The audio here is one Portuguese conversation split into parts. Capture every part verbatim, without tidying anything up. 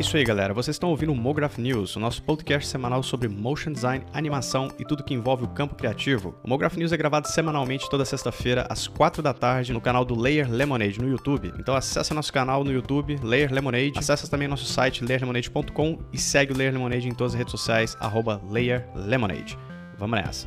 isso aí, galera. Vocês estão ouvindo o Mograph News, o nosso podcast semanal sobre motion design, animação e tudo que envolve o campo criativo. O Mograph News é gravado semanalmente toda sexta-feira, às quatro da tarde, no canal do Layer Lemonade, no YouTube. Então acessa nosso canal no YouTube, Layer Lemonade. Acessa também nosso site, layer lemonade ponto com, e segue o Layer Lemonade em todas as redes sociais, arroba Layer Lemonade. Vamos nessa.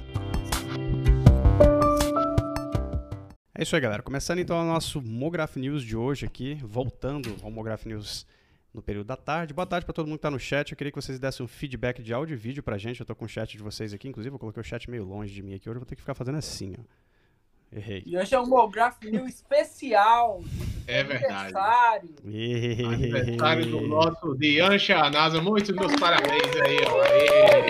É isso aí, galera. Começando então o nosso Mograph News de hoje aqui, voltando ao Mograph News no período da tarde. Boa tarde para todo mundo que está no chat. Eu queria que vocês dessem um feedback de áudio e vídeo pra gente. Eu tô com o chat de vocês aqui. Inclusive, eu coloquei o chat meio longe de mim aqui. Hoje eu vou ter que ficar fazendo assim, ó. Errei. E hoje é um Mograph News especial. É verdade. Aniversário. Aniversário do nosso Dian Shanasa. Muitos meus parabéns aí, ó. Aê.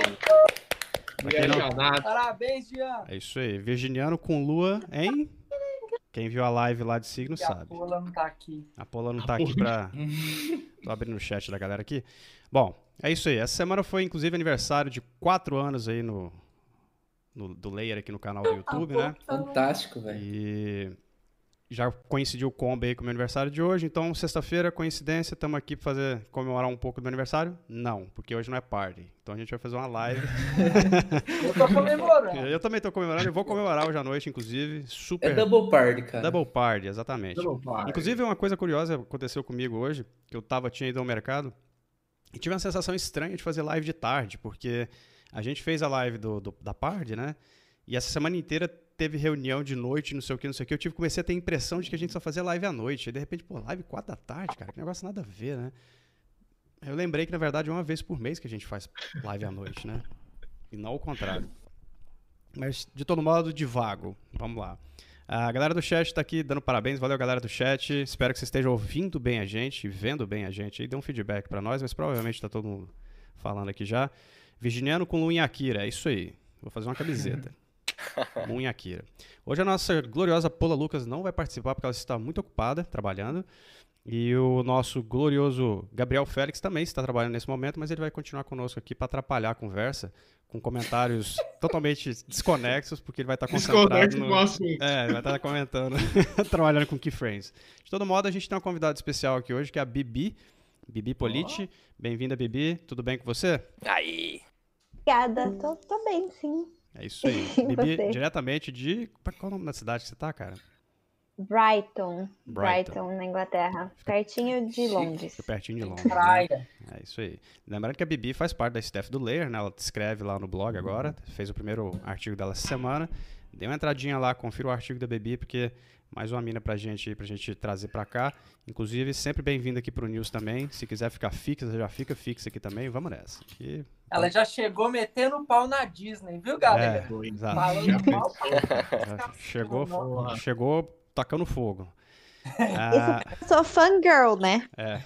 Dian Shanasa. Parabéns, Dian. É isso aí. Virginiano com lua, hein? Quem viu a live lá de signo e sabe. A Pola não tá aqui. A Pola não tá aqui pra... Tô abrindo o chat da galera aqui. Bom, é isso aí. Essa semana foi, inclusive, aniversário de quatro anos aí no... no do Layer aqui no canal do YouTube, né? Fantástico, velho. E... já coincidiu o combo aí com o meu aniversário de hoje. Então, sexta-feira, coincidência, estamos aqui para fazer comemorar um pouco do meu aniversário? Não, porque hoje não é party. Então a gente vai fazer uma live. Eu tô comemorando. Eu também tô comemorando e vou comemorar hoje à noite, inclusive. Super. É double party, cara. Double party, exatamente. Double party. Inclusive, uma coisa curiosa aconteceu comigo hoje, que eu tava, tinha ido ao mercado, e tive uma sensação estranha de fazer live de tarde, porque a gente fez a live do, do, da party, né? E essa semana inteira teve reunião de noite, não sei o que, não sei o que. Eu tive, comecei a ter a impressão de que a gente só fazia live à noite. E de repente, pô, live quatro da tarde, cara, que negócio nada a ver, né? Eu lembrei que, na verdade, é uma vez por mês que a gente faz live à noite, né? E não o contrário. Mas, de todo modo, divago. Vamos lá. A galera do chat tá aqui dando parabéns. Valeu, galera do chat. Espero que vocês estejam ouvindo bem a gente, vendo bem a gente. E dê um feedback pra nós, mas provavelmente tá todo mundo falando aqui já. Virginiano com Luin Akira, é isso aí. Vou fazer uma camiseta. Luin Akira. Hoje a nossa gloriosa Pola Lucas não vai participar porque ela está muito ocupada, trabalhando. E o nosso glorioso Gabriel Félix também está trabalhando nesse momento, mas ele vai continuar conosco aqui para atrapalhar a conversa, com comentários totalmente desconexos, porque ele vai estar concentrado Desconexo no... com o assunto. É, ele vai estar comentando, trabalhando com keyframes. De todo modo, a gente tem uma convidada especial aqui hoje, que é a Bibi, Bibi Politi. Oh. Bem-vinda, Bibi. Tudo bem com você? Aí. Obrigada. Tô, tô bem, sim. É isso aí. Bibi, diretamente de... Qual é o nome da cidade que você tá, cara? Brighton. Brighton. Brighton, na Inglaterra. Pertinho de Londres. Fica pertinho de Londres. Praia. Né? É isso aí. Lembrando que a Bibi faz parte da staff do Layer, né? Ela escreve lá no blog agora. Fez o primeiro artigo dela essa semana. Dê uma entradinha lá, confira o artigo da Bibi, porque mais uma mina pra gente aí, pra gente trazer pra cá. Inclusive, sempre bem-vinda aqui pro News também. Se quiser ficar fixa, já fica fixa aqui também. Vamos nessa. E... Ela já chegou metendo o pau na Disney, viu, galera? É, exato. Falando mal. Já chegou, chegou tacando fogo. Ah, eu sou fangirl, né? É.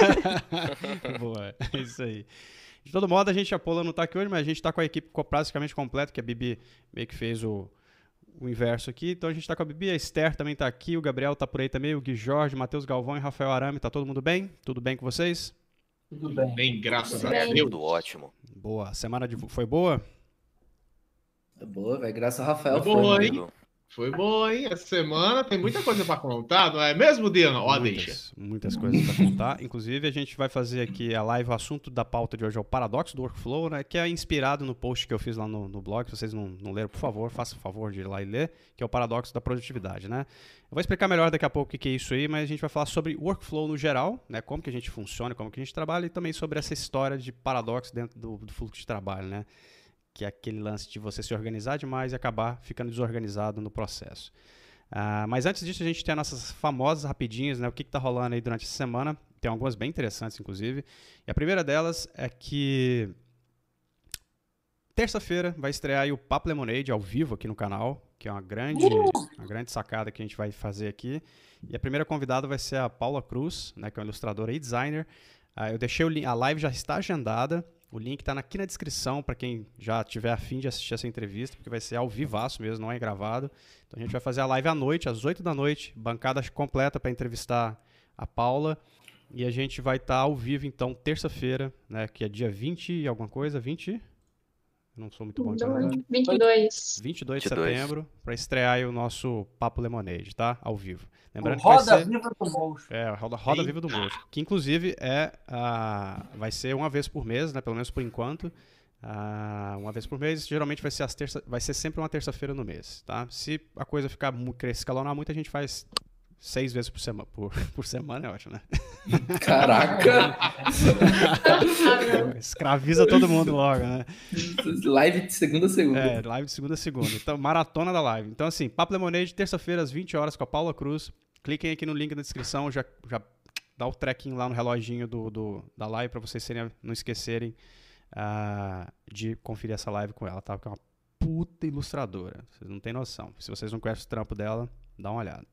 Boa, é isso aí. De todo modo, a gente, a Pola não tá aqui hoje, mas a gente tá com a equipe praticamente completa, que a Bibi meio que fez o, o inverso aqui. Então a gente tá com a Bibi, a Esther também tá aqui, o Gabriel tá por aí também, o Gui Jorge, Matheus Galvão e Rafael Arame. Tá todo mundo bem? Tudo bem com vocês? Tudo bem. Bem, graças a Bem. Deus. Tudo ótimo. Boa. A semana de... foi boa? Boa, velho. Graças ao Rafael. Foi boa, hein? Foi boa, hein? Essa semana tem muita coisa pra contar, não é mesmo, Diana? Ó, muitas, deixa. Muitas coisas pra contar. Inclusive, a gente vai fazer aqui a live, o assunto da pauta de hoje é o paradoxo do workflow, né? Que é inspirado no post que eu fiz lá no, no blog. Se vocês não, não leram, por favor, faça o favor de ir lá e ler, que é o paradoxo da produtividade, né? Eu vou explicar melhor daqui a pouco o que é isso aí, mas a gente vai falar sobre workflow no geral, né? Como que a gente funciona, como que a gente trabalha, e também sobre essa história de paradoxo dentro do, do fluxo de trabalho, né? Que é aquele lance de você se organizar demais e acabar ficando desorganizado no processo. Uh, mas antes disso, a gente tem as nossas famosas rapidinhas, né? O que está rolando aí durante essa semana. Tem algumas bem interessantes, inclusive. E a primeira delas é que terça-feira vai estrear aí o Papo Lemonade ao vivo aqui no canal, que é uma grande, uma grande sacada que a gente vai fazer aqui. E a primeira convidada vai ser a Paula Cruz, né? Que é uma ilustradora e designer. Uh, eu deixei o link, a live já está agendada. O link está aqui na descrição para quem já tiver a fim de assistir essa entrevista, porque vai ser ao vivaço mesmo, não é gravado. Então a gente vai fazer a live à noite, às oito da noite, bancada completa para entrevistar a Paula. E a gente vai estar tá ao vivo, então, terça-feira, né, que é dia vinte e alguma coisa, vinte? Eu não sou muito bom em calendário. vinte e dois. vinte e dois de vinte e dois. setembro, para estrear aí o nosso Papo Lemonade, tá? Ao vivo. Lembrando O que vai Roda ser... Viva do Mocho. É, a Roda, roda Viva do Mocho. Que inclusive é a... vai ser uma vez por mês, né? Pelo menos por enquanto. Ah, uma vez por mês, geralmente vai ser, as terça... vai ser sempre uma terça-feira no mês, tá? Se a coisa ficar mu... escalonar muito, a gente faz seis vezes por semana. Por, por semana é ótimo, né? Caraca! Escraviza todo mundo logo, né? Live de segunda a segunda. É, live de segunda a segunda. Então, maratona da live. Então, assim, Papo Lemonade, terça-feira, às vinte horas, com a Paula Cruz. Cliquem aqui no link na descrição, já, já dá o tracking lá no reloginho do, do, da live pra vocês serem, não esquecerem uh, de conferir essa live com ela, tá? Porque é uma puta ilustradora. Vocês não têm noção. Se vocês não conhecem o trampo dela, dá uma olhada.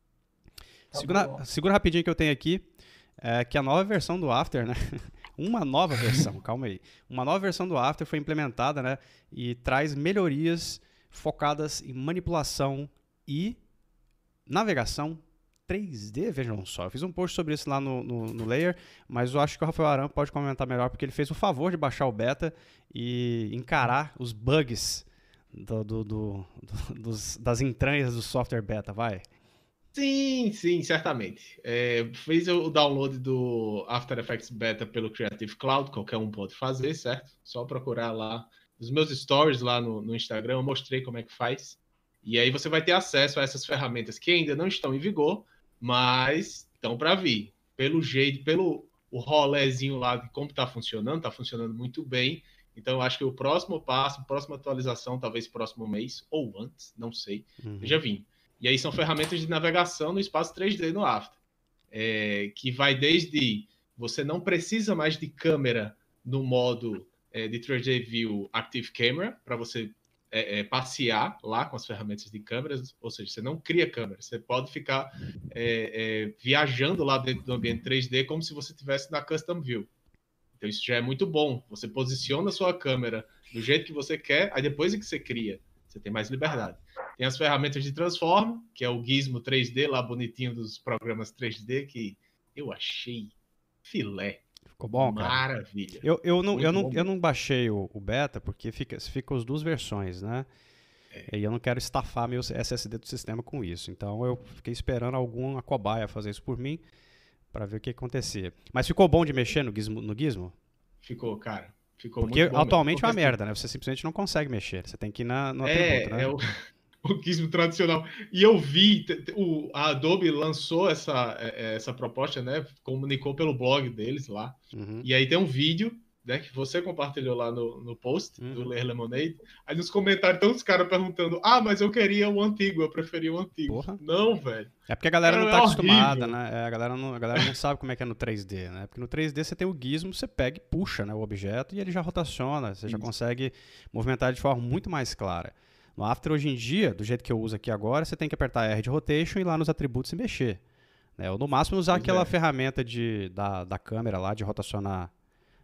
Tá Segura, bom. segura rapidinho que eu tenho aqui, é que a nova versão do After, né? Uma nova versão, calma aí. Uma nova versão do After foi implementada, né? E traz melhorias focadas em manipulação e navegação três D, vejam só. Eu fiz um post sobre isso lá no, no, no Layer, mas eu acho que o Rafael Aram pode comentar melhor, porque ele fez o favor de baixar o beta e encarar os bugs do, do, do, do, dos, das entranhas do software beta, vai? Sim, sim, certamente. É, fez o download do After Effects Beta pelo Creative Cloud, qualquer um pode fazer, certo? Só procurar lá nos meus stories lá no, no Instagram, eu mostrei como é que faz. E aí você vai ter acesso a essas ferramentas que ainda não estão em vigor, mas estão para vir. Pelo jeito, pelo o rolezinho lá de como está funcionando, está funcionando muito bem. Então eu acho que o próximo passo, a próxima atualização, talvez próximo mês, ou antes, não sei, Uhum. já vim. E aí são ferramentas de navegação no espaço três D no After, é, que vai desde você não precisa mais de câmera no modo é, de três D View Active Camera, para você é, é, passear lá com as ferramentas de câmeras, ou seja, você não cria câmera, você pode ficar é, é, viajando lá dentro do ambiente três D como se você estivesse na Custom View. Então isso já é muito bom, você posiciona a sua câmera do jeito que você quer, aí depois é que você cria, você tem mais liberdade. Tem as ferramentas de Transform, que é o Gizmo três D, lá bonitinho dos programas três D, que eu achei filé. Ficou bom, cara? Maravilha. Eu, eu, não, Muito eu, não, bom. eu não baixei o, o beta, porque fica, fica as duas versões, né? É. E eu não quero estafar meu S S D do sistema com isso. Então eu fiquei esperando alguma cobaia fazer isso por mim, para ver o que acontecia. Mas ficou bom de mexer no Gizmo? No Gizmo? Ficou, cara. Ficou Porque muito bom atualmente mesmo. é uma Porque, merda, né? Você simplesmente não consegue mexer. Você tem que ir na, no É, atributo, né? é o, o Gizmo tradicional. E eu vi, t- t- o, a Adobe lançou essa, é, essa proposta, né? Comunicou pelo blog deles lá. Uhum. E aí tem um vídeo, né? Que você compartilhou lá no, no post Uhum. do Ler Lemonade. Aí nos comentários estão os caras perguntando: ah, mas eu queria o antigo, eu preferia o antigo. Porra. Não, velho. É porque a galera Cara, não é tá acostumada, horrível. né? É, a, galera não, a galera não sabe como é que é no três D, né? Porque no três D você tem o gizmo, você pega e puxa, né, o objeto e ele já rotaciona, você já Isso. consegue movimentar de forma muito mais clara. No After, hoje em dia, do jeito que eu uso aqui agora, você tem que apertar R de rotation e ir lá nos atributos e mexer. Né? Ou no máximo usar Pois aquela é. ferramenta de, da, da câmera lá, de rotacionar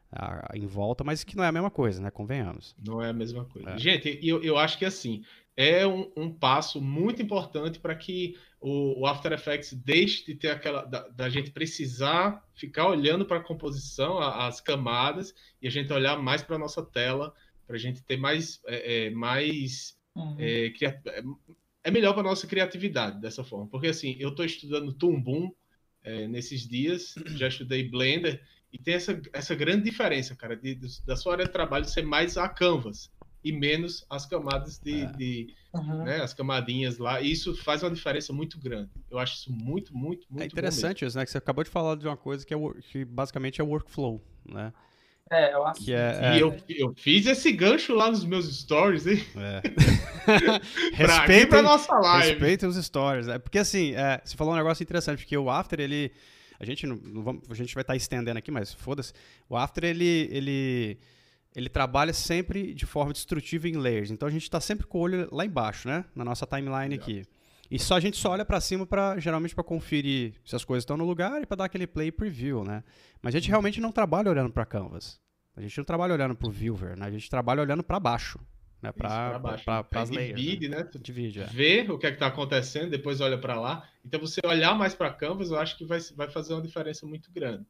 a- em volta, mas que não é a mesma coisa, né? Convenhamos. Não é a mesma coisa. É. Gente, eu, eu acho que assim, é um, um passo muito importante para que o, o After Effects deixe de ter aquela. Da, da gente precisar ficar olhando para a composição, a- as camadas, e a gente olhar mais para a nossa tela, para a gente ter mais. É, é, mais Uhum. é, cria- é- é melhor para nossa criatividade dessa forma. Porque assim, eu estou estudando Toon Boom é, nesses dias, já estudei Blender. E tem essa, essa grande diferença, cara, de, de- da sua área de trabalho ser mais a canvas e menos as camadas de, É. de, Uhum. né, as camadinhas lá. E isso faz uma diferença muito grande. Eu acho isso muito, muito, muito É interessante isso, né? Que você acabou de falar de uma coisa que, é, wor- que basicamente é workflow, né? É, eu acho Que é, bom é, mesmo. E eu, eu fiz esse gancho lá nos meus stories, hein? é. Pra aqui, pra Respeitem, nossa live. respeitem os stories. né? Porque assim, é, você falou um negócio interessante, porque o After, ele... A gente, não, não vamos, a gente vai estar estendendo aqui, mas foda-se. O After, ele, ele, ele trabalha sempre de forma destrutiva em layers. Então a gente está sempre com o olho lá embaixo, né? Na nossa timeline aqui. E só a gente só olha para cima, pra, geralmente para conferir se as coisas estão no lugar e para dar aquele play preview, né? Mas a gente realmente não trabalha olhando para canvas. A gente não trabalha olhando para o viewer, né? A gente trabalha olhando para baixo, né? Isso, pra Para baixo. as Aí layers. divide, né? né? Tu Divide, é. vê o que é que tá acontecendo, depois olha para lá. Então você olhar mais para canvas, eu acho que vai, vai fazer uma diferença muito grande.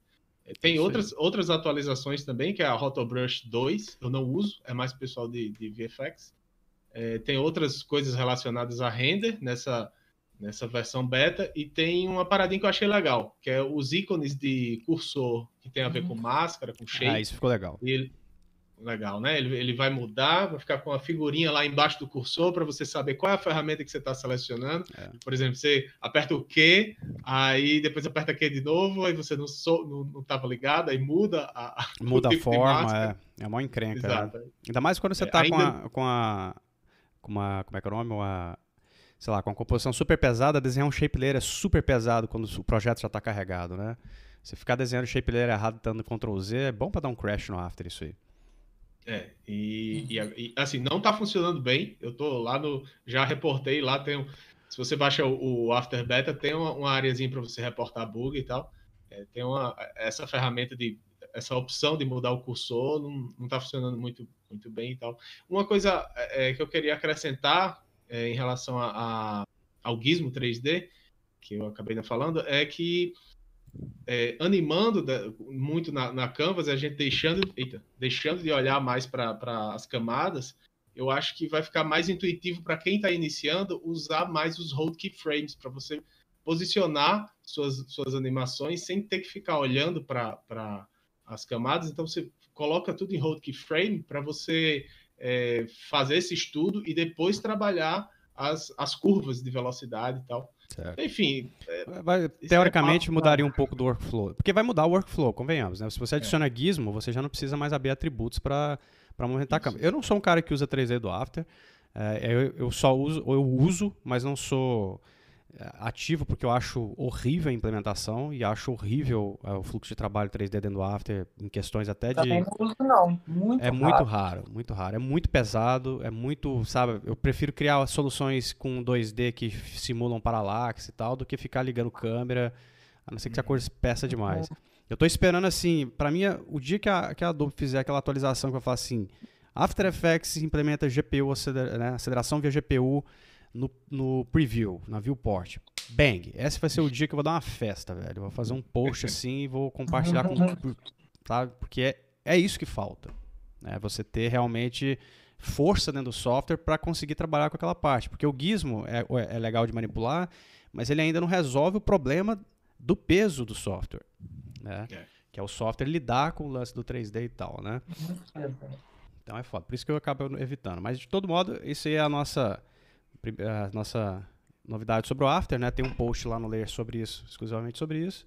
Tem Isso outras, outras atualizações também, que é a Rotobrush dois, eu não uso, é mais pessoal de, de V F X. É, tem outras coisas relacionadas a render nessa, nessa versão beta, e tem uma paradinha que eu achei legal, que é os ícones de cursor, que tem a ver com máscara, com shape. Ah, isso ficou legal. E ele, legal, né? Ele, ele vai mudar, vai ficar com a figurinha lá embaixo do cursor para você saber qual é a ferramenta que você está selecionando. É. Por exemplo, você aperta o Q, aí depois aperta Q de novo, aí você não estava não, não ligado, aí muda a, muda a tipo forma, é, é uma encrenca. Exato. Né? Ainda mais quando você está é, ainda... com, com a... com uma, como é que é o nome? Uma, sei lá, com uma composição super pesada, desenhar um shape layer é super pesado quando o projeto já está carregado, né? Se ficar desenhando shape layer errado, dando control Z, é bom para dar um crash no After isso aí. É, e, e, e assim, não tá funcionando bem. Eu tô lá no. Já reportei lá, tem um, se você baixa o, o After Beta, tem uma, uma areazinha para você reportar bug e tal. É, tem uma, essa ferramenta de. Essa opção de mudar o cursor não, não tá funcionando muito, muito bem e tal. Uma coisa é, que eu queria acrescentar é, em relação a, a, ao Gizmo três D, que eu acabei não falando, é que É, animando da, muito na, na Canvas, a gente deixando, eita, deixando de olhar mais para as camadas, eu acho que vai ficar mais intuitivo para quem está iniciando usar mais os hold keyframes para você posicionar suas, suas animações sem ter que ficar olhando para as camadas. Então você coloca tudo em hold keyframe para você é, fazer esse estudo e depois trabalhar as, as curvas de velocidade e tal. Certo. Enfim, vai, teoricamente é mudaria um pouco do workflow, porque vai mudar o workflow, convenhamos, né? Se você adiciona é. Gizmo, você já não precisa mais abrir atributos para movimentar a câmera. Eu não sou um cara que usa três D do After, é, eu, eu só uso, eu uso, mas não sou ativo porque eu acho horrível a implementação e acho horrível é, o fluxo de trabalho três D dentro do After em questões até de... Também não uso não, muito É muito raro, muito raro, é muito pesado, é muito, sabe, eu prefiro criar soluções com dois D que simulam paralaxe e tal, do que ficar ligando câmera, a não ser que a cor peça demais. Eu tô esperando assim, pra mim, o dia que a, que a Adobe fizer aquela atualização que eu falo assim, After Effects implementa G P U, né, aceleração via G P U, No, no preview, na viewport. Bang! Esse vai ser o dia que eu vou dar uma festa, velho. Eu vou fazer um post assim e vou compartilhar com... Sabe? Porque é, é isso que falta. Né? Você ter realmente força dentro do software para conseguir trabalhar com aquela parte. Porque o Gizmo é, é legal de manipular, mas ele ainda não resolve o problema do peso do software. Né? É. Que é o software lidar com o lance do três D e tal, né? Então é foda. Por isso que eu acabo evitando. Mas de todo modo, isso aí é a nossa... a nossa novidade sobre o After, né? Tem um post lá no Layer sobre isso, exclusivamente sobre isso.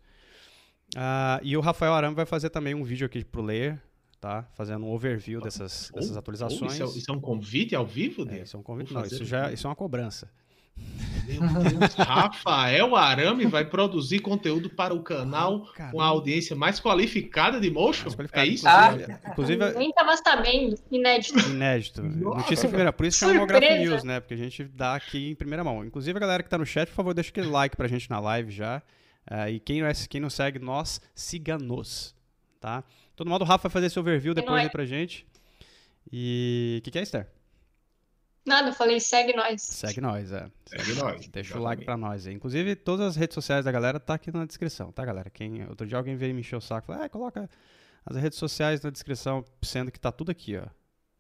Uh, e o Rafael Arame vai fazer também um vídeo aqui pro Layer, tá? Fazendo um overview dessas, dessas atualizações. Oh, isso, é, isso é um convite ao vivo? É, isso é um convite. Não, isso já isso é uma cobrança. Meu Deus, Rafael Arame vai produzir conteúdo para o canal oh, com a audiência mais qualificada de motion? Qualificada, é isso? Inclusive, ah, inclusive nem estava sabendo, inédito. Inédito. Notícia em primeira. Por isso que é uma Graph News, né? Porque a gente dá aqui em primeira mão. Inclusive, a galera que tá no chat, por favor, deixa aquele like pra gente na live já. Uh, e quem não, é, quem não segue nós, siga-nos. Tá? De todo modo, o Rafa vai fazer esse overview depois é. aí pra gente. E o que, que é, Esther? Nada, eu falei, segue nós. Segue nós, é. Segue nós. Deixa o like pra nós aí. Inclusive, todas as redes sociais da galera tá aqui na descrição, tá, galera? Quem, outro dia alguém veio me encher o saco e falou, ah, coloca as redes sociais na descrição, sendo que tá tudo aqui, ó.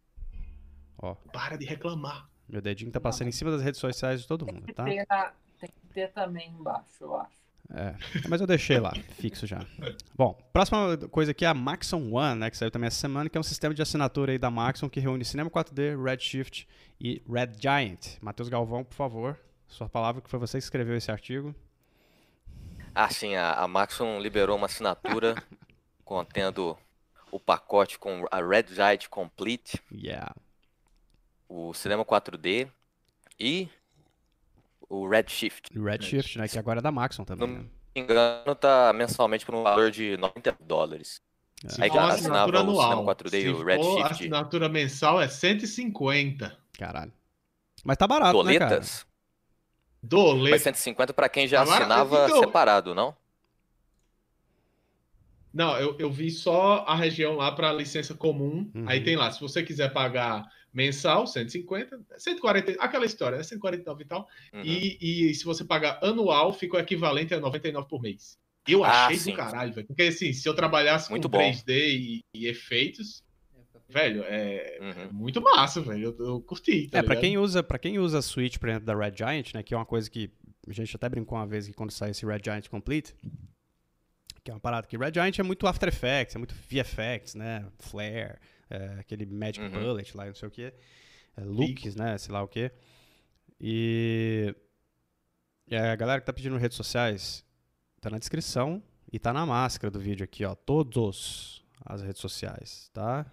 Ó. Para de reclamar. Meu dedinho tá passando em cima das redes sociais de todo mundo, tá? Tem que ter, tem que ter também embaixo, eu acho. É, mas eu deixei lá, fixo já. Bom, próxima coisa aqui é a Maxon One, né, que saiu também essa semana, que é um sistema de assinatura aí da Maxon que reúne Cinema quatro D, Redshift e Red Giant. Matheus Galvão, por favor, sua palavra, que foi você que escreveu esse artigo. Ah, sim, a, a Maxon liberou uma assinatura contendo o pacote com a Red Giant Complete, yeah. o Cinema quatro D e o Redshift. O Redshift, né? Que agora é da Maxon também. Não né? me engano, tá mensalmente por um valor de noventa dólares. Se Aí for já assinatura assinava o anual, Cinema quatro D e o Redshift. A assinatura mensal é cento e cinquenta. Caralho. Mas tá barato, Doletas? né, cara? Doletas. Mas cento e cinquenta pra quem já Agora, assinava então... separado, não? Não, eu, eu vi só a região lá para licença comum. Uhum. Aí tem lá, se você quiser pagar mensal, cento e cinquenta, cento e quarenta, aquela história, né? cento e quarenta e nove e tal. Uhum. E, e se você pagar anual, fica o equivalente a noventa e nove por mês. Eu Ah, achei sim. do caralho, velho. Porque assim, se eu trabalhasse Muito com bom. três D e, e efeitos, velho, é, é Uhum. muito massa, velho. Eu, eu curti, tá É, pra ligado? quem usa, para quem usa a suite, por exemplo, da Red Giant, né, que é uma coisa que a gente até brincou uma vez que quando sai esse Red Giant Complete, que é uma parada que Red Giant é muito After Effects, é muito V F X, né, Flare, é, aquele Magic Uhum. Bullet lá, não sei o que, é, looks, né, sei lá o que. E, e a galera que tá pedindo redes sociais, tá na descrição e tá na máscara do vídeo aqui, ó, todos as redes sociais, tá?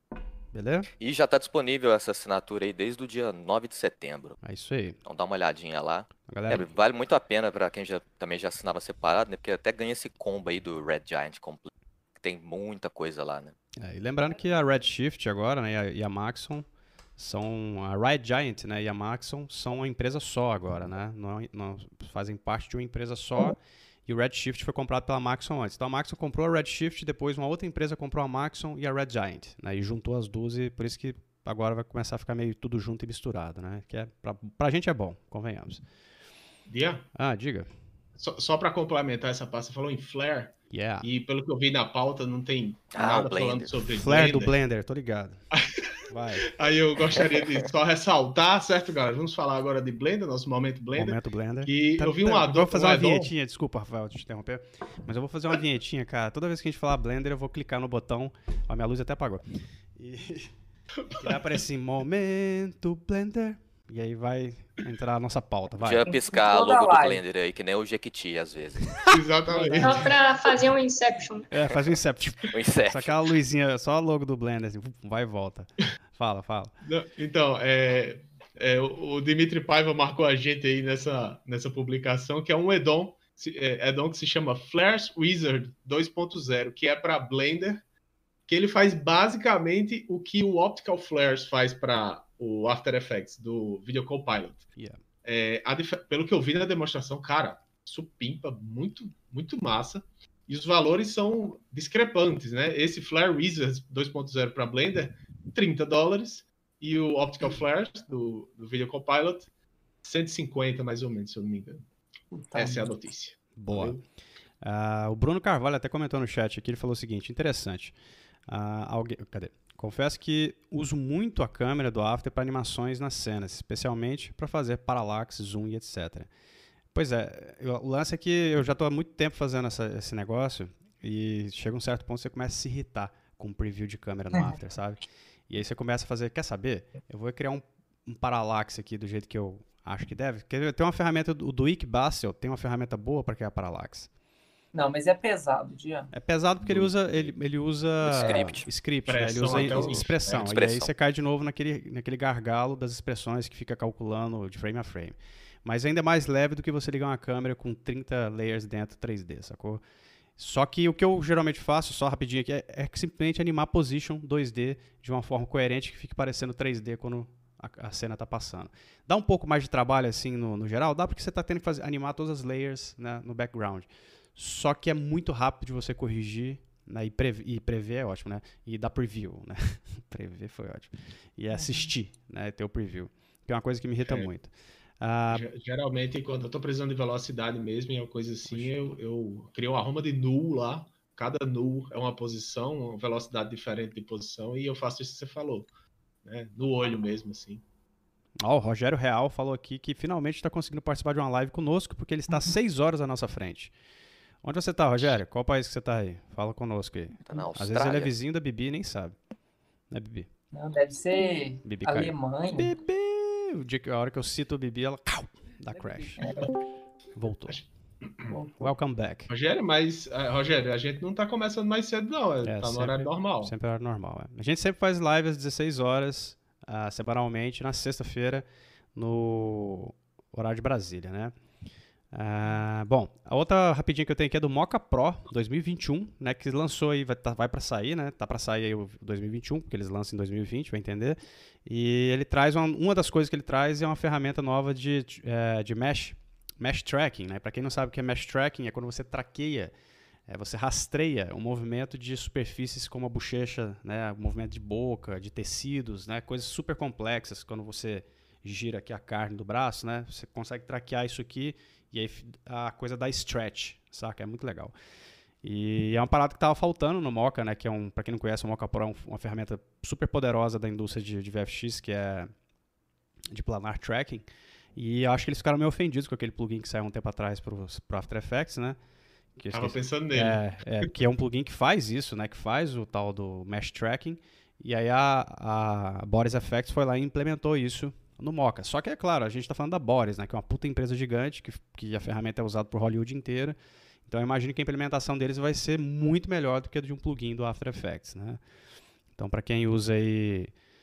Beleza? E já tá disponível essa assinatura aí desde o dia nove de setembro. É isso aí. Então dá uma olhadinha lá. A galera, É, vale muito a pena pra quem já, também já assinava separado, né? Porque até ganha esse combo aí do Red Giant Complete. Que tem muita coisa lá, né? é, e lembrando que a Redshift agora, né, e a, e a Maxon são a Red Giant, né, e a Maxon são uma empresa só agora, né? Não, não fazem parte de uma empresa só. E o Redshift foi comprado pela Maxon antes. Então a Maxon comprou a Redshift, depois uma outra empresa comprou a Maxon e a Red Giant, né? E juntou as duas e por isso que agora vai começar a ficar meio tudo junto e misturado, né? Que é pra, pra gente é bom, convenhamos. Dia? Ah, diga. Só, só pra complementar essa parte, você falou em Flare, Yeah. e pelo que eu vi na pauta, não tem Ah, nada o Blender. falando sobre Flare do Blender. Blender, tô ligado. Vai. Aí eu gostaria de só ressaltar, certo, galera? Vamos falar agora de Blender, nosso momento Blender. Momento Blender. Que Tá- eu vi tá- um addon, Vou fazer um uma addon- vinhetinha, desculpa, Rafael, te interromper. Mas eu vou fazer uma vinhetinha, cara. Toda vez que a gente falar Blender, eu vou clicar no botão. A minha luz até apagou. E, e vai aparecer assim, Momento Blender. E aí vai entrar a nossa pauta. Vai. Podia piscar a Toda logo do live. Blender aí, que nem o Jequiti, às vezes. Exatamente. Só pra fazer um Inception. É, faz um Inception. O Inception. Só aquela luzinha, só a logo do Blender, assim, vai e volta. Fala, fala. Não, Então, é, é, o o Dimitri Paiva marcou a gente aí nessa, nessa publicação, que é um addon, se- é, addon que se chama Flares Wizard dois ponto zero, que é para Blender, que ele faz basicamente o que o Optical Flares faz para o After Effects do Video Copilot. Yeah. É, a dif- pelo que eu vi na demonstração, cara, supimpa muito, muito massa. E os valores são discrepantes, né? Esse Flare Wizard dois ponto zero para Blender, trinta dólares. E o Optical Flares do, do Video Copilot, cento e cinquenta mais ou menos, se eu não me engano. Puta Essa é a merda. notícia. Boa. Valeu? Ah, o Bruno Carvalho até comentou no chat aqui, ele falou o seguinte, interessante. Ah, alguém, cadê? Confesso que uso muito a câmera do After para animações nas cenas, especialmente para fazer parallax, zoom e etcétera. Pois é, eu- o lance é que eu já estou há muito tempo fazendo essa- esse negócio e chega um certo ponto que você começa a se irritar com o preview de câmera no After, sabe? E aí você começa a fazer, quer saber? Eu vou criar um, um parallax aqui do jeito que eu acho que deve. Porque tem uma ferramenta, o do Ike Basel tem uma ferramenta boa para criar parallax. Não, mas é pesado, Dia. É pesado porque ele usa, ele, ele usa Script. script, né? Ele Expressão usa até o- expressão. é, E aí expressão. você cai de novo naquele, naquele gargalo das expressões que fica calculando de frame a frame. Mas ainda é mais leve do que você ligar uma câmera com trinta layers dentro três D, sacou? Só que o que eu geralmente faço, só rapidinho aqui, é, é simplesmente animar position dois D de uma forma coerente que fique parecendo três D quando a, a cena tá passando. Dá um pouco mais de trabalho assim no, no geral? Dá porque você tá tendo que fazer, animar todas as layers, né, no background. Só que é muito rápido de você corrigir, né, e, prever, e prever é ótimo, né? E dar preview, né? Prever foi ótimo. E assistir, né? Ter o preview. Que é uma coisa que me irrita É. muito. Ah, Ge- Geralmente, quando eu tô precisando de velocidade mesmo, e uma coisa assim, eu, eu crio uma arruma de null lá. Cada null é uma posição, uma velocidade diferente de posição, e eu faço isso que você falou. Né? No olho mesmo, assim. ó, o Rogério Real falou aqui que finalmente está conseguindo participar de uma live conosco, porque ele está seis horas à nossa frente. Onde você tá, Rogério? Qual país que você tá aí? Fala conosco aí. Tá na Às vezes ele é Austrália. vizinho da Bibi e nem sabe. Né, Bibi? Não, deve ser Bibi caiu. Alemanha. Bibi! O dia que, a hora que eu cito o Bibi, ela cau, dá crash. Voltou. Welcome back. Rogério, mas, ah, Rogério, a gente não tá começando mais cedo, não. É, É, tá no sempre- horário normal. Sempre horário normal. É. A gente sempre faz live às dezesseis horas, ah, semanalmente, na sexta-feira, no horário de Brasília, né? Ah, bom, a outra rapidinha que eu tenho aqui é do Mocha Pro dois mil e vinte e um, né? Que lançou aí, vai, tá, vai para sair, né? Tá para sair aí o dois mil e vinte e um, porque eles lançam em dois mil e vinte, vai entender. E ele traz, uma, uma das coisas que ele traz é uma ferramenta nova de, de, eh, de mesh, mesh tracking, né? Para quem não sabe o que é mesh tracking, é quando você traqueia, é, você rastreia o movimento de superfícies como a bochecha, né? O movimento de boca, de tecidos, né? Coisas super complexas. Quando você gira aqui a carne do braço, né? Você consegue traquear isso aqui e aí a coisa dá stretch, saca? É muito legal. E é uma parada que tava faltando no Mocha, né? Que é um, pra quem não conhece, o Mocha Pro é um, uma ferramenta super poderosa da indústria de, de V F X, que é de planar tracking. E eu acho que eles ficaram meio ofendidos com aquele plugin que saiu um tempo atrás pro, pro After Effects, né? Que eu Tava esqueci. pensando nele. É, é, que é um plugin que faz isso, né? Que faz o tal do mesh tracking. E aí a, a Boris F X foi lá e implementou isso no Mocha. Só que é claro, a gente tá falando da Boris, né? Que é uma puta empresa gigante, que, que a ferramenta é usada por Hollywood inteira. Então eu imagino que a implementação deles vai ser muito melhor do que a de um plugin do After Effects, né? Então para quem usa aí...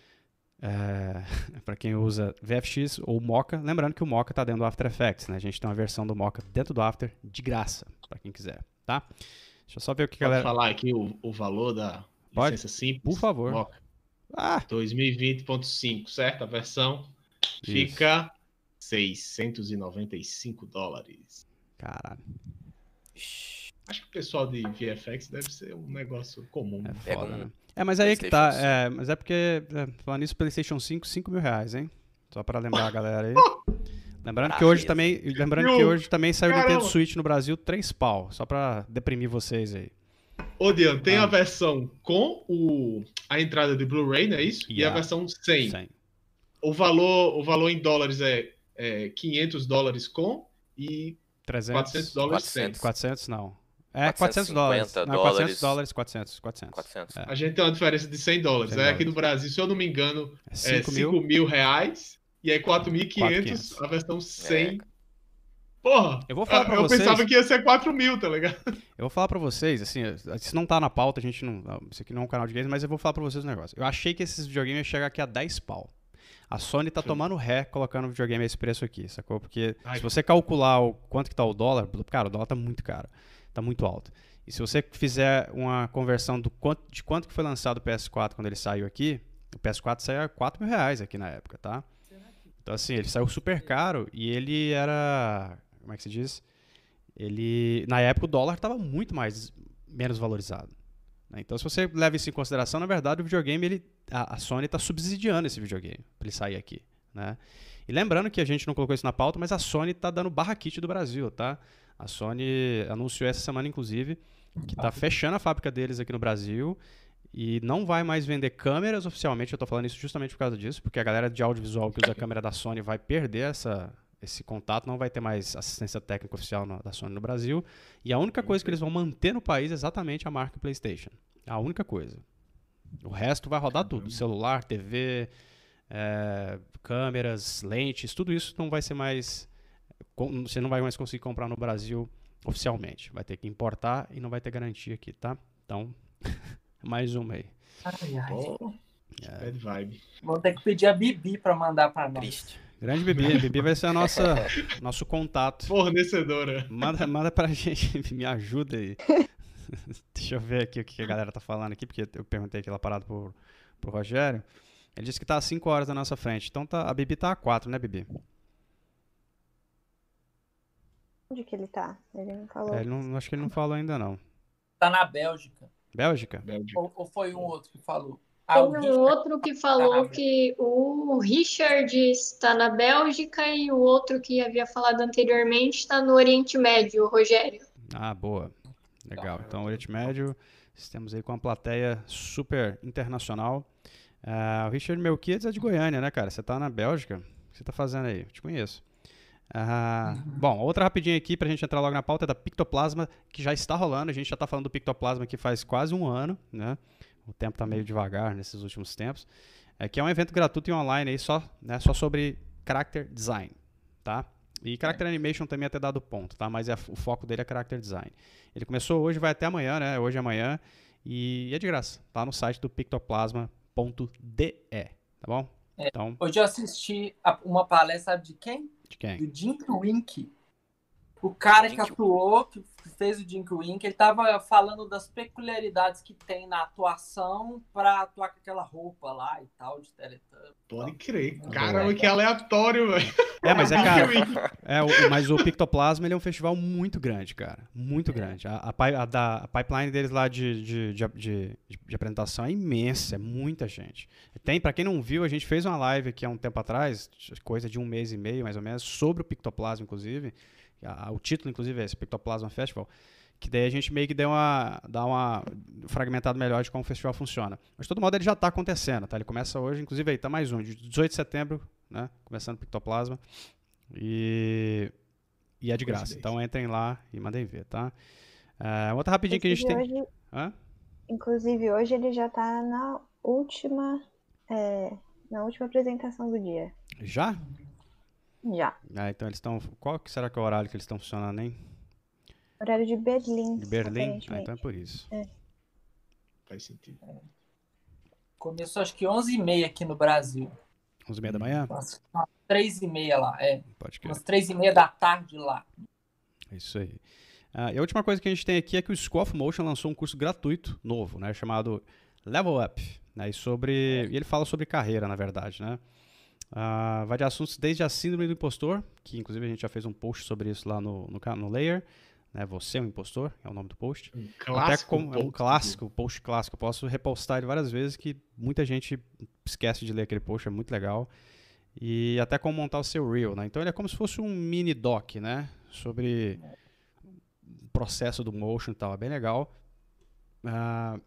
É, para quem usa V F X ou Mocha, lembrando que o Mocha tá dentro do After Effects, né? A gente tem uma versão do Mocha dentro do After de graça, para quem quiser, tá? Deixa eu só ver o que a Pode galera... falar aqui o, o valor da Pode? licença simples? Por favor. Mocha. Ah, dois mil e vinte ponto cinco, certo? A versão fica seiscentos e noventa e cinco dólares. caralho. Acho que o pessoal de V F X deve ser um negócio comum. É Pega foda, um né? É, mas aí é que tá. PlayStation É, mas é porque, é, falando nisso, PlayStation cinco, cinco mil reais, hein? Só pra lembrar a galera aí. Lembrando que Ah, hoje beleza. também, lembrando Viu? que hoje também saiu o Caramba. Nintendo Switch no Brasil, três pau. Só pra deprimir vocês aí. Ô, Dian, tem Ah. a versão com o, a entrada de Blu-ray, não é isso? E a Yeah. versão sem. cem. O valor, o valor em dólares é, é quinhentos dólares com e trezentos. quatrocentos dólares sem. quatrocentos. quatrocentos não. É, quatrocentos dólares. Não, dólares. quatrocentos dólares, quatrocentos. quatrocentos. quatrocentos. É. A gente tem uma diferença de cem dólares. cem É, aqui dólares. no Brasil, se eu não me engano, É é cinco mil. cinco mil reais e é quatro mil e quinhentos quatrocentos. a versão sem. Porra! Eu vou falar pra eu vocês- pensava que ia ser quatro mil, tá ligado? Eu vou falar pra vocês, assim, isso não tá na pauta, a gente não. Isso aqui não é um canal de games, mas eu vou falar pra vocês um negócio. Eu achei que esses videogames iam chegar aqui a dez pau. A Sony tá Sim. tomando ré colocando videogame a esse preço aqui, sacou? Porque Ai. se você calcular o quanto que tá o dólar, cara, o dólar tá muito caro, tá muito alto. E se você fizer uma conversão do quanto, de quanto que foi lançado o P S quatro quando ele saiu aqui, o P S quatro saiu a quatro mil reais aqui na época, tá? Então assim, ele saiu super caro e ele era, como é que se diz? Ele, na época o dólar tava muito mais, menos valorizado. Né? Então se você leva isso em consideração, na verdade o videogame, ele, a, a Sony tá subsidiando esse videogame pra ele sair aqui, né? E lembrando que a gente não colocou isso na pauta, mas a Sony tá dando barra kit do Brasil, tá? A Sony anunciou essa semana, inclusive, que tá fechando a fábrica deles aqui no Brasil e não vai mais vender câmeras oficialmente. Eu tô falando isso justamente por causa disso, porque a galera de audiovisual que usa a câmera da Sony vai perder essa, esse contato, não vai ter mais assistência técnica oficial no, da Sony no Brasil. E a única coisa que eles vão manter no país é exatamente a marca PlayStation. A única coisa. O resto vai rodar tudo. Celular, T V, é, câmeras, lentes, tudo isso não vai ser mais... Você não vai mais conseguir comprar no Brasil oficialmente. Vai ter que importar e não vai ter garantia aqui, tá? Então, mais uma aí. Ai, ai. Oh, É. bad vibe. Vou ter que pedir a Bibi pra mandar pra nós. Triste. Grande Bibi. Bibi vai ser a nossa, nosso contato. Fornecedora. Manda, manda pra gente, me ajuda aí. Deixa eu ver aqui o que a galera tá falando aqui, porque eu perguntei aquela parada pro, pro Rogério. Ele disse que tá a cinco horas na nossa frente. Então tá, a Bibi tá a quatro, né, Bibi? Onde que ele tá? Ele não falou. É, ele não, acho que ele não falou ainda, não. Tá na Bélgica. Bélgica? Bélgica. Ou, ou foi um outro que falou? Ah, o Teve um Richard. outro que falou que o Richard está na Bélgica e o outro que havia falado anteriormente está no Oriente Médio, o Rogério. Ah, boa. Legal. Então, Oriente Médio, estamos aí com uma plateia super internacional. Ah, o Richard Melquiades é de Goiânia, né, cara? Você tá na Bélgica? O que você tá fazendo aí? Eu te conheço. Ah, bom, outra rapidinha aqui pra gente entrar logo na pauta é da Pictoplasma, que já está rolando. A gente já tá falando do Pictoplasma aqui faz quase um ano, né? O tempo tá meio devagar nesses últimos tempos. É que é um evento gratuito e online aí só, né, só sobre character design, tá? E character animation também até dado ponto, tá? Mas é, o foco dele é character design. Ele começou hoje, vai até amanhã, né? Hoje e amanhã. E é de graça. Tá no site do pictoplasma ponto d e, tá bom? É. Então, Hoje eu assisti a- uma palestra, sabe de quem? de quem? Do Jink Wink. O cara que Jink- atuou, que fez o Jink Wink, ele tava falando das peculiaridades que tem na atuação pra atuar com aquela roupa lá e tal, de Teletubbies. Pode crer. Boa. Caramba, que aleatório, velho. É, mas é, cara, é, o- mas o Pictoplasma ele é um festival muito grande, cara. Muito grande. A, a, pi- a da- a pipeline deles lá de, de, de, de- de apresentação é imensa, é muita gente. Tem, pra quem não viu, a gente fez uma live aqui há um tempo atrás, coisa de um mês e meio, mais ou menos, sobre o Pictoplasma, inclusive. A, o título, inclusive, é esse Pictoplasma Festival, que daí a gente meio que deu uma, dá uma fragmentada melhor de como o festival funciona. Mas, de todo modo, ele já está acontecendo, tá? Ele começa hoje, inclusive aí, tá mais um, de dezoito de setembro, né? Começando o Pictoplasma. E, e é de graça. Então, entrem lá e mandem ver, tá? Uh, outra rapidinho que a gente tem... Hoje, Hã? Inclusive, hoje ele já tá na última, é, na última apresentação do dia. Já? Já. Ah, então eles estão... Qual que será que é o horário que eles estão funcionando, hein? Horário de Berlim. De Berlim? Ah, aparentemente. então é por isso. É. Faz sentido. Começou acho que onze e meia aqui no Brasil. onze e meia da manhã? Umas três e meia lá, é. Pode crer. Umas três e meia da tarde lá. É isso aí. Ah, e a última coisa que a gente tem aqui é que o School of Motion lançou um curso gratuito, novo, né? Chamado Level Up. Né, e, sobre, e ele fala sobre carreira, na verdade, né? Ah, vai de assuntos desde a síndrome do impostor, que inclusive a gente já fez um post sobre isso lá no, no, no Layer. Né, Você é um impostor, é o nome do post. Um clássico. Até como, é um clássico, post clássico. Eu posso repostar ele várias vezes, que muita gente esquece de ler aquele post, é muito legal. E até como montar o seu reel, né? Então ele é como se fosse um mini doc, né? Sobre o processo do motion e tal, é bem legal. Uh,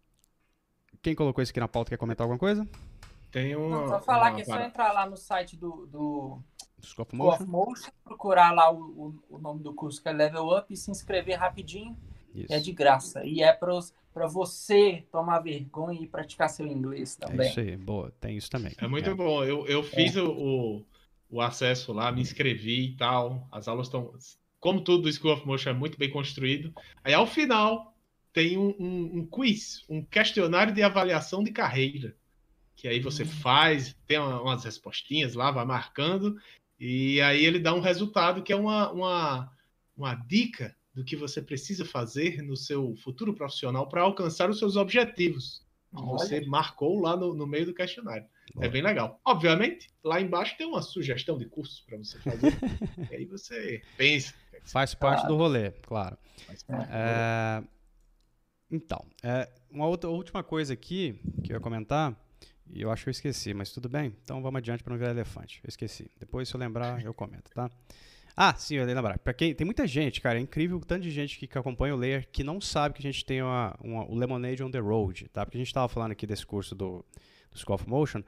quem colocou isso aqui na pauta quer comentar alguma coisa? Tem uma... Não, só falar uma que é só para- entrar lá no site do, do School of School of Motion? Motion, procurar lá o, o, o nome do curso que é Level Up e se inscrever rapidinho. Isso. É de graça. E é para você tomar vergonha e praticar seu inglês É também. isso aí, boa, tem isso também. É muito bom. Eu, eu fiz o, o, o acesso lá, me inscrevi e tal. As aulas estão... Como tudo do School of Motion é muito bem construído. Aí, ao final, tem um, um, um quiz, um questionário de avaliação de carreira. Que aí você faz, tem uma, umas respostinhas lá, vai marcando. E aí ele dá um resultado que é uma, uma, uma dica do que você precisa fazer no seu futuro profissional para alcançar os seus objetivos. Que você marcou lá no, no meio do questionário. Boa. É bem legal. Obviamente, lá embaixo tem uma sugestão de cursos para você fazer. E aí você pensa. Faz parte do rolê, claro. Faz parte. É, Então, é, uma outra última coisa aqui que eu ia comentar, e eu acho que eu esqueci, mas tudo bem. Então vamos adiante para não virar elefante. Eu esqueci. Depois, se eu lembrar, eu comento, tá? Ah, sim, eu ia lembrar. Pra quem, tem muita gente, cara, é incrível o tanto de gente que, que acompanha o Layer que não sabe que a gente tem uma, uma, o Lemonade on the Road, tá? Porque a gente estava falando aqui desse curso do, do School of Motion,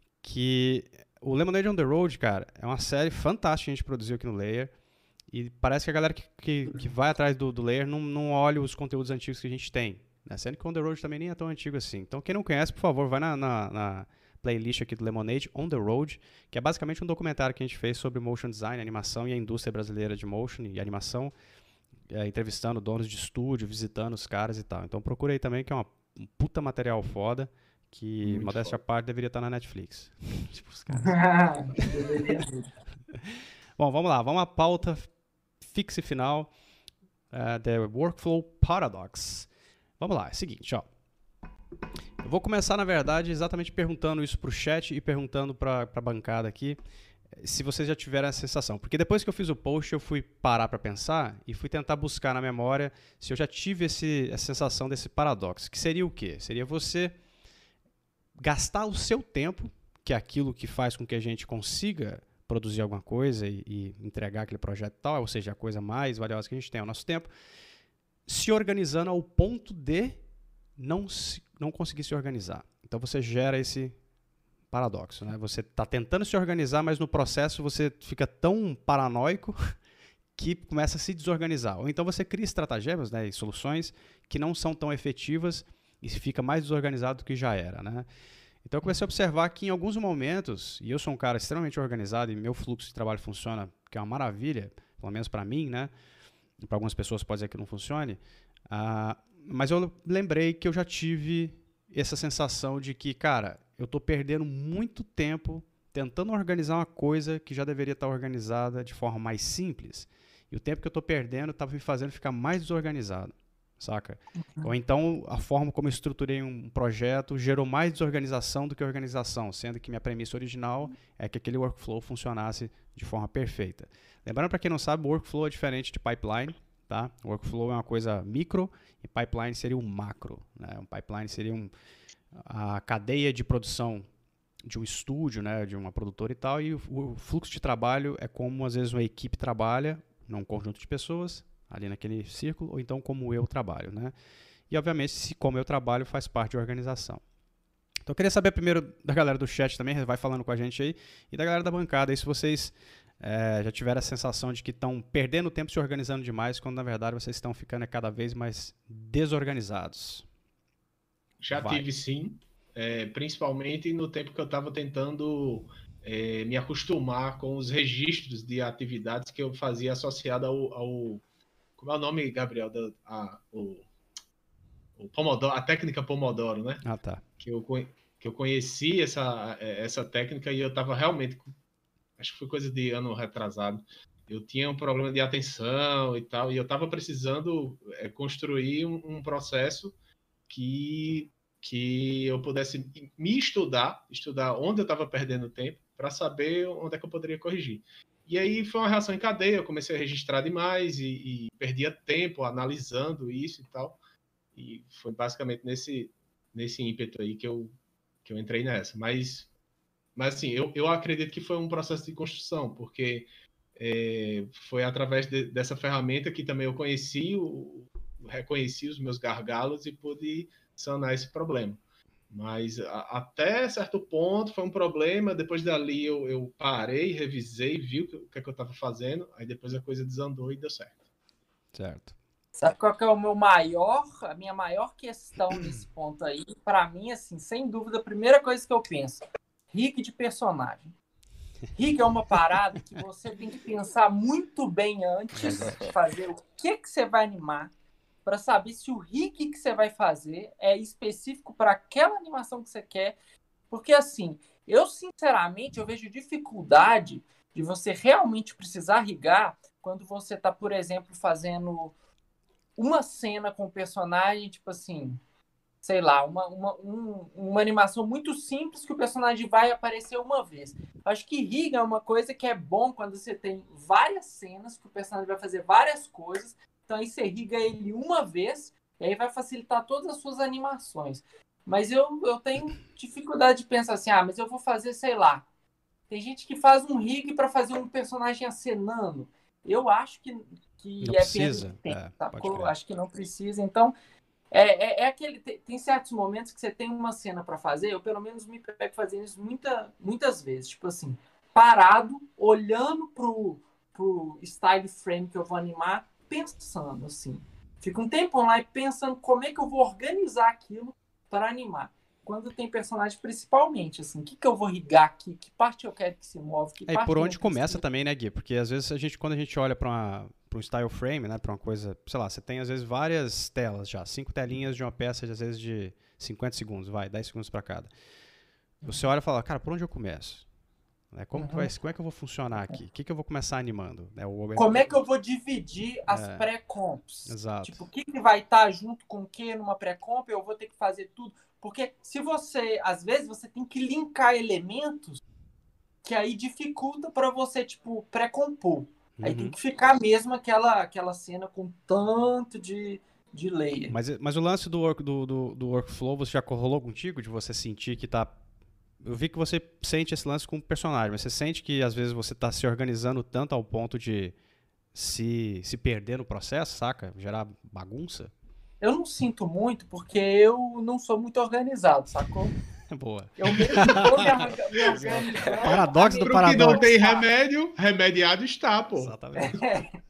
que o Lemonade on the Road, cara, é uma série fantástica que a gente produziu aqui no Layer. E parece que a galera que, que, que vai atrás do, do Layer não, não olha os conteúdos antigos que a gente tem. Né? Sendo que o On The Road também nem é tão antigo assim. Então, quem não conhece, por favor, vai na, na, na playlist aqui do Lemonade, On The Road, que é basicamente um documentário que a gente fez sobre motion design, animação e a indústria brasileira de motion e animação, é, entrevistando donos de estúdio, visitando os caras e tal. Então, procura aí também, que é uma, um puta material foda, que, Muito modéstia à foda. parte, deveria estar na Netflix. Tipo, os caras. Deveria mesmo. Bom, vamos lá. Vamos à pauta fixe final, uh, The Workflow Paradox. Vamos lá, é o seguinte, ó. Eu vou começar, na verdade, exatamente perguntando isso pro chat e perguntando pra, pra bancada aqui, se vocês já tiveram essa sensação. Porque depois que eu fiz o post, eu fui parar pra pensar e fui tentar buscar na memória se eu já tive esse, essa sensação desse paradoxo. Que seria o quê? Seria você gastar o seu tempo, que é aquilo que faz com que a gente consiga produzir alguma coisa e, e entregar aquele projeto e tal, ou seja, a coisa mais valiosa que a gente tem é o nosso tempo, se organizando ao ponto de não, se, não conseguir se organizar. Então você gera esse paradoxo, né? Você está tentando se organizar, mas no processo você fica tão paranoico que começa a se desorganizar. Ou então você cria estratagemas, né, e soluções que não são tão efetivas e fica mais desorganizado do que já era, né? Então eu comecei a observar que em alguns momentos, e eu sou um cara extremamente organizado e meu fluxo de trabalho funciona, que é uma maravilha, pelo menos para mim, né? Para algumas pessoas pode ser que não funcione, uh, mas eu lembrei que eu já tive essa sensação de que, cara, eu estou perdendo muito tempo tentando organizar uma coisa que já deveria estar organizada de forma mais simples, e o tempo que eu estou perdendo estava me fazendo ficar mais desorganizado. Saca? Uhum. Ou então a forma como eu estruturei um projeto gerou mais desorganização do que organização, sendo que minha premissa original é que aquele workflow funcionasse de forma perfeita. Lembrando, para quem não sabe, o workflow é diferente de pipeline, tá? O workflow é uma coisa micro e pipeline seria um macro, né? Um pipeline seria um, a cadeia de produção de um estúdio, né? De uma produtora e tal, e o, o fluxo de trabalho é como às vezes uma equipe trabalha, num conjunto de pessoas, ali naquele círculo, ou então como eu trabalho, né? E, obviamente, se como eu trabalho faz parte de organização. Então, eu queria saber primeiro da galera do chat também, vai falando com a gente aí, e da galera da bancada, aí se vocês é, já tiveram a sensação de que estão perdendo tempo se organizando demais, quando, na verdade, vocês estão ficando cada vez mais desorganizados. Já Vai. tive, sim. É, principalmente no tempo que eu estava tentando é, me acostumar com os registros de atividades que eu fazia associada ao, ao... Como é o nome, Gabriel? Da, a, o, o Pomodoro, a técnica Pomodoro, né? Ah, tá. Que eu, que eu conheci essa, essa técnica e eu estava realmente... Acho que foi coisa de ano retrasado. Eu tinha um problema de atenção e tal, e eu estava precisando é, construir um, um processo que, que eu pudesse me estudar, estudar onde eu estava perdendo tempo, para saber onde é que eu poderia corrigir. E aí foi uma reação em cadeia, eu comecei a registrar demais e, e perdia tempo analisando isso e tal. E foi basicamente nesse, nesse ímpeto aí que eu, que eu entrei nessa. Mas, mas assim, eu, eu acredito que foi um processo de construção, porque é, foi através de, dessa ferramenta que também eu conheci, o, reconheci os meus gargalos e pude sanar esse problema. Mas a, até certo ponto foi um problema, depois dali eu, eu parei, revisei, vi o que, o que, é que eu estava fazendo, aí depois a coisa desandou e deu certo. Certo. Sabe qual que é o meu maior, a minha maior questão nesse ponto aí? Para mim, assim, sem dúvida, a primeira coisa que eu penso, rig de personagem. Rig é uma parada que você tem que pensar muito bem antes de fazer o que, que você vai animar, para saber se o rig que você vai fazer é específico para aquela animação que você quer. Porque, assim, eu, sinceramente, eu vejo dificuldade de você realmente precisar rigar quando você está, por exemplo, fazendo uma cena com o personagem, tipo assim, sei lá, uma, uma, um, uma animação muito simples que o personagem vai aparecer uma vez. Acho que rig é uma coisa que é bom quando você tem várias cenas que o personagem vai fazer várias coisas, então aí você riga ele uma vez e aí vai facilitar todas as suas animações. Mas eu, eu tenho dificuldade de pensar assim, ah, mas eu vou fazer, sei lá, tem gente que faz um rig para fazer um personagem acenando. Eu acho que, que Não é precisa. perda de tempo, É, tá? pode crer. Acho que não precisa. Então, é, é, é aquele. Tem, tem certos momentos que você tem uma cena para fazer. Eu, pelo menos, me pego fazendo isso muita, muitas vezes. Tipo assim, parado, olhando pro, pro style frame que eu vou animar, pensando assim. Fica um tempo lá e pensando como é que eu vou organizar aquilo para animar. Quando tem personagem, principalmente, assim, o que, que eu vou rigar aqui? Que parte eu quero que se move? Que É, e parte por eu onde não começa preciso? também, né, Gui? Porque às vezes a gente, quando a gente olha para uma para um style frame, né, para uma coisa, sei lá, você tem às vezes várias telas já, cinco telinhas de uma peça às vezes de cinquenta segundos, vai, dez segundos para cada. Você olha e fala, cara, por onde eu começo? Né, como, Uhum. que vai, como é que eu vou funcionar aqui? O que, que eu vou começar animando? Né, o, Como é que eu vou dividir as É. pré-comps? Exato. Tipo, o que, que vai estar junto com o que numa pré-comp? Eu vou ter que fazer tudo. Porque se você, às vezes, você tem que linkar elementos que aí dificulta para você, tipo, pré-compor. Aí Uhum. tem que ficar mesmo aquela, aquela cena com tanto de, de layer. Mas, mas o lance do, work, do, do, do workflow, você já rolou contigo de você sentir que tá... Eu vi que você sente esse lance com o personagem, mas você sente que às vezes você tá se organizando tanto ao ponto de se, se perder no processo, saca? Gerar bagunça? Eu não sinto muito porque eu não sou muito organizado, sacou? Boa. Eu mesmo vou me orga- me organizando. Paradoxo do Pro que não paradoxo. tem remédio, remediado está, pô. Exatamente.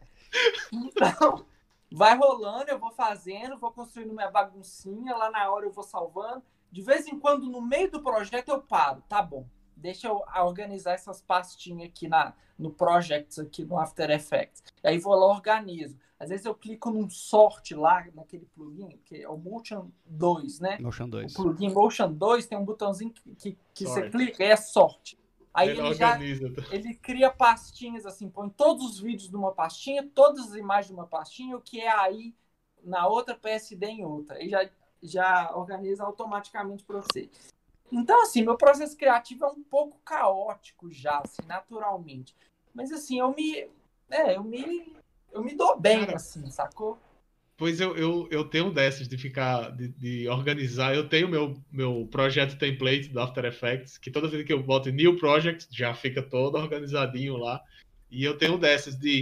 Então, vai rolando, eu vou fazendo, vou construindo minha baguncinha, lá na hora eu vou salvando. De vez em quando, no meio do projeto, eu paro. Tá bom, deixa eu organizar essas pastinhas aqui na, no Projects, aqui no After Effects. Aí vou lá, organizo. Às vezes eu clico num sort lá, naquele plugin, que é o Motion dois, né? Motion dois. O plugin Motion dois tem um botãozinho que, que, que você Sort. clica e é sort. Aí Ele ele já organiza. ele cria pastinhas assim, põe todos os vídeos numa pastinha, todas as imagens numa pastinha, o que é aí na outra P S D em outra. Aí já, já organiza automaticamente para você. Então, assim, meu processo criativo é um pouco caótico já, assim, naturalmente. Mas, assim, eu me... É, eu me... Eu me dou bem, Cara, assim, sacou? Pois eu, eu, eu tenho dessas de ficar, de, de organizar. Eu tenho meu, meu projeto template do After Effects, que toda vez que eu boto New Project, já fica todo organizadinho lá. E eu tenho dessas de,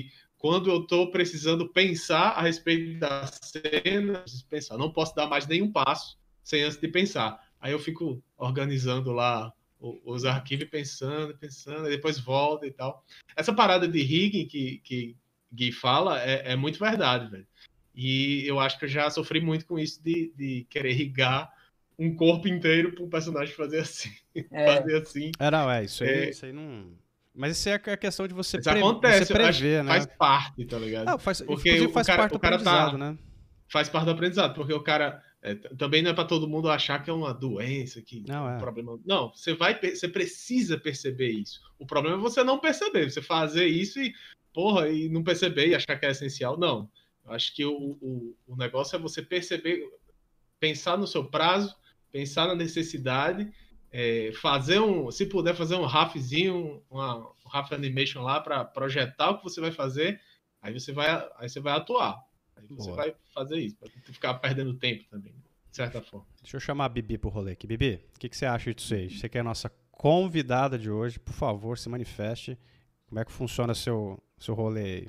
quando eu estou precisando pensar a respeito da cena, preciso pensar, não posso dar mais nenhum passo sem antes de pensar. Aí eu fico organizando lá os arquivos, pensando, pensando, e depois volta e tal. Essa parada de rigging que, que Gui fala é, é muito verdade, velho. E eu acho que eu já sofri muito com isso de, de querer rigar um corpo inteiro para o personagem fazer assim. É. Fazer assim. É, não, é, isso aí, É. isso aí não... Mas isso é a questão de você, Isso pre... acontece, você eu acho que prever, né? faz parte, tá ligado? Não, faz, Porque inclusive o faz cara- parte do o cara tá- aprendizado, né? Faz parte do aprendizado, porque o cara é, t- também não é para todo mundo achar que é uma doença, que Não, é um é. problema. Não, você vai, per- você precisa perceber isso. O problema é você não perceber, você fazer isso e, porra, e não perceber e achar que é essencial. Não. Eu acho que o, o, o negócio é você perceber, pensar no seu prazo, pensar na necessidade, é, fazer um, se puder fazer um RAFzinho, uma, um RAF animation lá para projetar o que você vai fazer, aí você vai, aí você vai atuar. Aí você Boa. vai fazer isso, para ficar perdendo tempo também, de certa forma. Deixa eu chamar a Bibi pro rolê aqui. Bibi, o que, que você acha disso aí? Você que é a nossa convidada de hoje, por favor, se manifeste. Como é que funciona seu, seu rolê aí?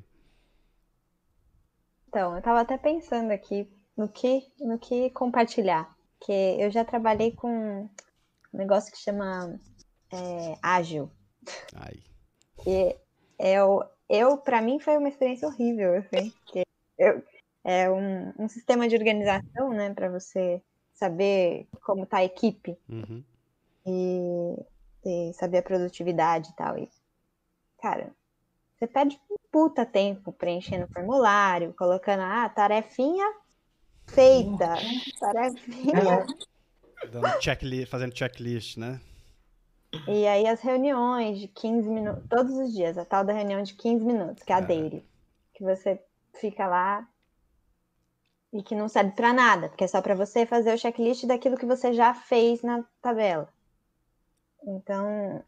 Então, eu tava até pensando aqui no que, no que compartilhar. Porque eu já trabalhei com um negócio que chama é, ágil. Ai. Que é o, eu, para mim, foi uma experiência horrível, assim. Porque eu, é um, um sistema de organização, né, para você saber como tá a equipe Uhum. e, e saber a produtividade e tal. E, cara, você perde um puta tempo preenchendo formulário, colocando, ah, tarefinha feita, tarefinha. Dando checklist, fazendo checklist, né? E aí as reuniões de quinze minutos, todos os dias, a tal da reunião de quinze minutos, que é a Cara. daily. Que você fica lá e que não serve pra nada, porque é só pra você fazer o checklist daquilo que você já fez na tabela. Então,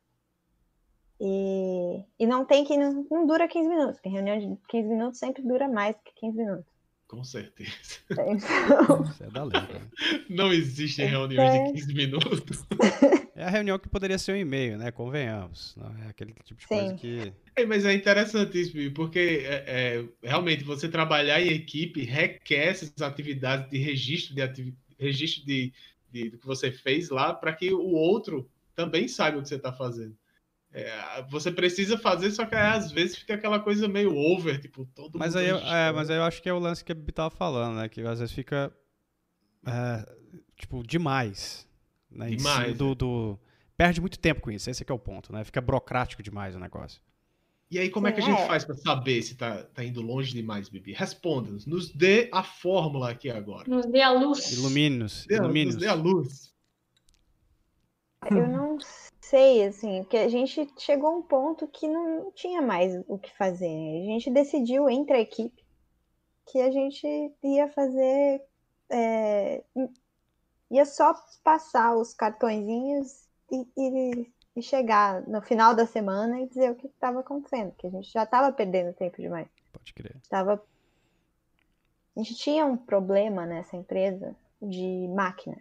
e, e não tem que, não, não dura quinze minutos, porque reunião de quinze minutos sempre dura mais que quinze minutos. Com certeza. Então, Isso é da lei, né? Não existem Então- reuniões de quinze minutos. É a reunião que poderia ser um e-mail, né? Convenhamos. Não é aquele tipo de coisa Sim. que... É, mas é interessante isso, Bibi, porque é, é, realmente você trabalhar em equipe requer essas atividades de registro de ativi- registro de, de- do que você fez lá para que o outro também saiba o que você está fazendo. É, você precisa fazer, só que aí, às vezes fica aquela coisa meio over, tipo, todo Mas mundo aí, eu- é, registrando. mas aí eu acho que é o lance que a Bibi tava falando, né? Que às vezes fica, é, tipo, demais. Né? Em Demais, cima do, é. do- Perde muito tempo com isso, esse é que é o ponto, né? Fica burocrático demais o negócio. E aí, como é que a gente É. faz para saber se tá, tá indo longe demais, Bibi? Responda-nos, nos dê a fórmula aqui agora. Nos dê a luz. Ilumine-nos, Dê- ilumine-nos. Nos dê a luz. eu não sei, assim, porque a gente chegou a um ponto que não tinha mais o que fazer. A gente decidiu entre a equipe que a gente ia fazer, é, ia só passar os cartõezinhos e, e- e chegar no final da semana e dizer o que estava acontecendo, que a gente já estava perdendo tempo demais. Pode crer. Tava... A gente tinha um problema nessa empresa de máquina,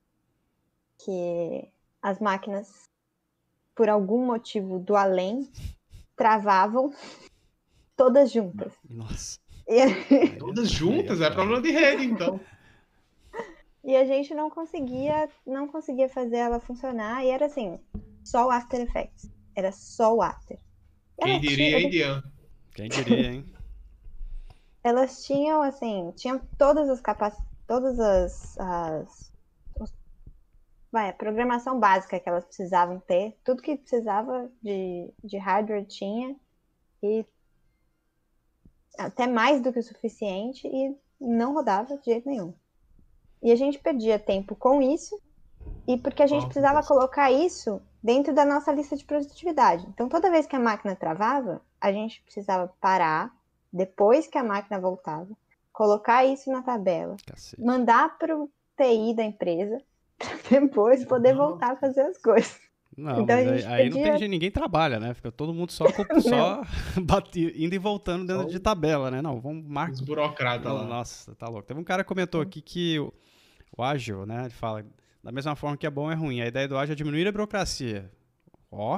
que as máquinas, por algum motivo do além, travavam todas juntas. Nossa. E, Todas juntas, é problema de rede, então. e a gente não conseguia, não conseguia fazer ela funcionar, e era assim, só o After Effects. Era só o After. Quem Elas diria, tinham- hein, Dian? Quem diria, hein? Elas tinham, assim, tinham todas as capacidades, todas as, as os- vai, a programação básica que elas precisavam ter, tudo que precisava de, de hardware tinha, e até mais do que o suficiente, e não rodava de jeito nenhum. E a gente perdia tempo com isso, e porque a gente Nossa, precisava Deus. colocar isso dentro da nossa lista de produtividade. Então, toda vez que a máquina travava, a gente precisava parar, depois que a máquina voltava, colocar isso na tabela, Cacete. mandar para o T I da empresa, para depois poder Nossa. voltar a fazer as coisas. Não, Então, mas a aí, gente aí não tem pedia- gente, ninguém trabalha, né? Fica todo mundo só, com- só bate- indo e voltando dentro Só de tabela, né? Não, vamos marcar. Os burocratas lá. Nossa, tá louco. Teve um cara que comentou aqui que o, o ágil, né? Ele fala, da mesma forma que é bom é ruim. A ideia do ágil é diminuir a burocracia. Ó,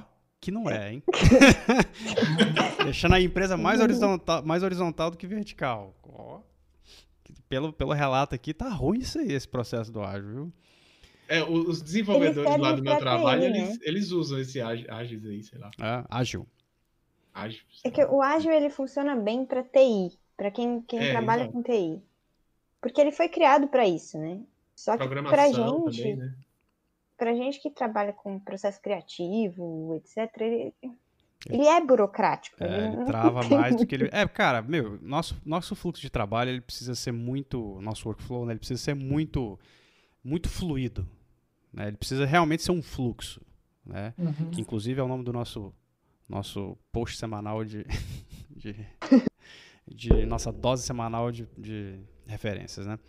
que não é, hein? Deixando a empresa mais horizontal, mais horizontal do que vertical. Ó, pelo, pelo relato aqui, tá ruim isso aí, esse processo do ágil, viu? É, os desenvolvedores Eles lá do meu pedem pra trabalho, T I, eles, né? eles usam esse ágil ágil aí, sei lá. É, ágil. Ágil. É que o ágil ele funciona bem para T I, para quem, quem É, trabalha exato. com T I. Porque ele foi criado para isso, né? Só que pra Programação gente, também, né? pra gente que trabalha com processo criativo, etcétera, ele, ele é burocrático. É, ele não trava tem mais do muito- que ele... É, cara, meu, nosso, nosso fluxo de trabalho, ele precisa ser muito... Nosso workflow, né? Ele precisa ser muito, muito fluido. Né? Ele precisa realmente ser um fluxo, né? Uhum. Que inclusive é o nome do nosso, nosso post semanal de, de, de nossa dose semanal de, de referências, né?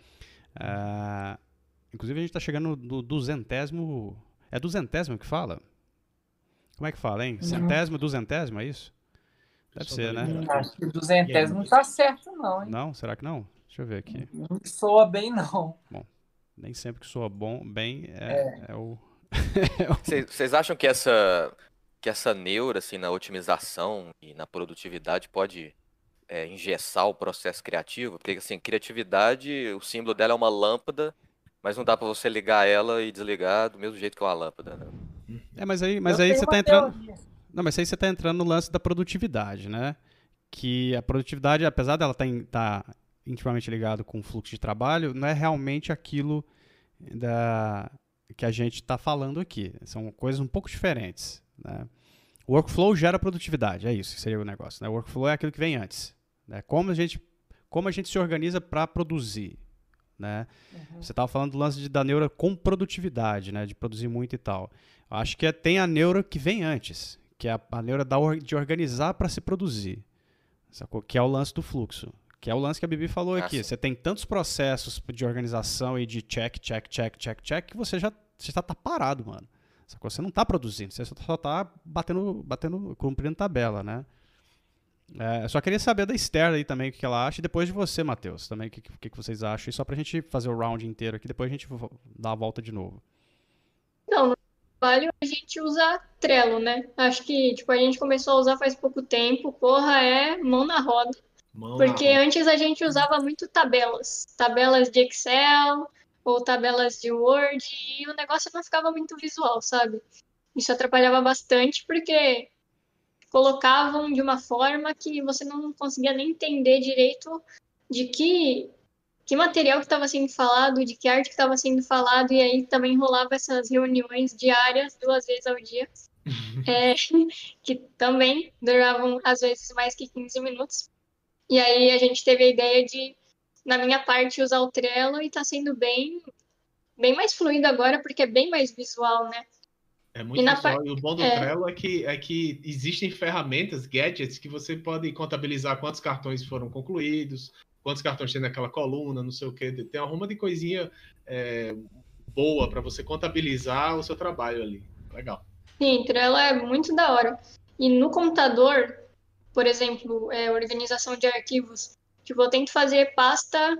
Ah, inclusive a gente está chegando no duzentésimo, é duzentésimo que fala? Como é que fala, hein? Centésimo, duzentésimo, é isso? Deve ser, né? Hum, Acho que o duzentésimo não tá certo, não, hein? Não? Será que não? Deixa eu ver aqui. Não soa bem, não. Nem sempre que soa bom, bem é, é o... Vocês acham que essa, que essa neura assim, na otimização e na produtividade pode é, engessar o processo criativo? Porque assim, criatividade, o símbolo dela é uma lâmpada, mas não dá pra você ligar ela e desligar do mesmo jeito que uma lâmpada, né? É, mas aí, mas Eu aí tenho você uma tá entrando... teoria. Não, mas aí você tá entrando no lance da produtividade, né? Que a produtividade, apesar dela estar tá intimamente ligado com o fluxo de trabalho, não é realmente aquilo da, que a gente está falando aqui. São coisas um pouco diferentes, né? O workflow gera produtividade, é isso que seria o negócio, né? O workflow é aquilo que vem antes, né? Como a gente, como a gente se organiza para produzir, né? Uhum. Você estava falando do lance de, da neura com produtividade, né? De produzir muito e tal. Acho que é, tem a neura que vem antes, que é a, a neura da, or- de organizar para se produzir, sacou? Que é o lance do fluxo, que é o lance que a Bibi falou Ah, aqui. sim. Você tem tantos processos de organização e de check, check, check, check, check, que você já você já tá parado, mano. Sacou? Você não tá produzindo, você só tá batendo, batendo, cumprindo tabela, né? É, eu só queria saber da Esther aí também o que ela acha, e depois de você, Matheus, também o que, que, que vocês acham, e só pra gente fazer o round inteiro aqui, depois a gente vo- dá a volta de novo. Não, no trabalho a gente usa Trello, né? Acho que, tipo, a gente começou a usar faz pouco tempo, porra, é mão na roda. Mão na Porque roda. antes a gente usava muito tabelas. Tabelas de Excel ou tabelas de Word e o negócio não ficava muito visual, sabe? Isso atrapalhava bastante porque colocavam de uma forma que você não conseguia nem entender direito de que, que material que estava sendo falado, de que arte que estava sendo falado, e aí também rolava essas reuniões diárias, duas vezes ao dia, é, que também duravam às vezes mais que quinze minutos. E aí a gente teve a ideia de, na minha parte, usar o Trello e tá sendo bem, bem mais fluido agora, porque é bem mais visual, né? É muito E na visual. par- E o bom do é. Trello é que, é que existem ferramentas, gadgets, que você pode contabilizar quantos cartões foram concluídos, quantos cartões tem naquela coluna, não sei o quê. Tem uma ruma de coisinha é, boa para você contabilizar o seu trabalho ali. Legal. Sim, Trello é muito da hora. E no computador, por exemplo, é, organização de arquivos, tipo, eu tento fazer pasta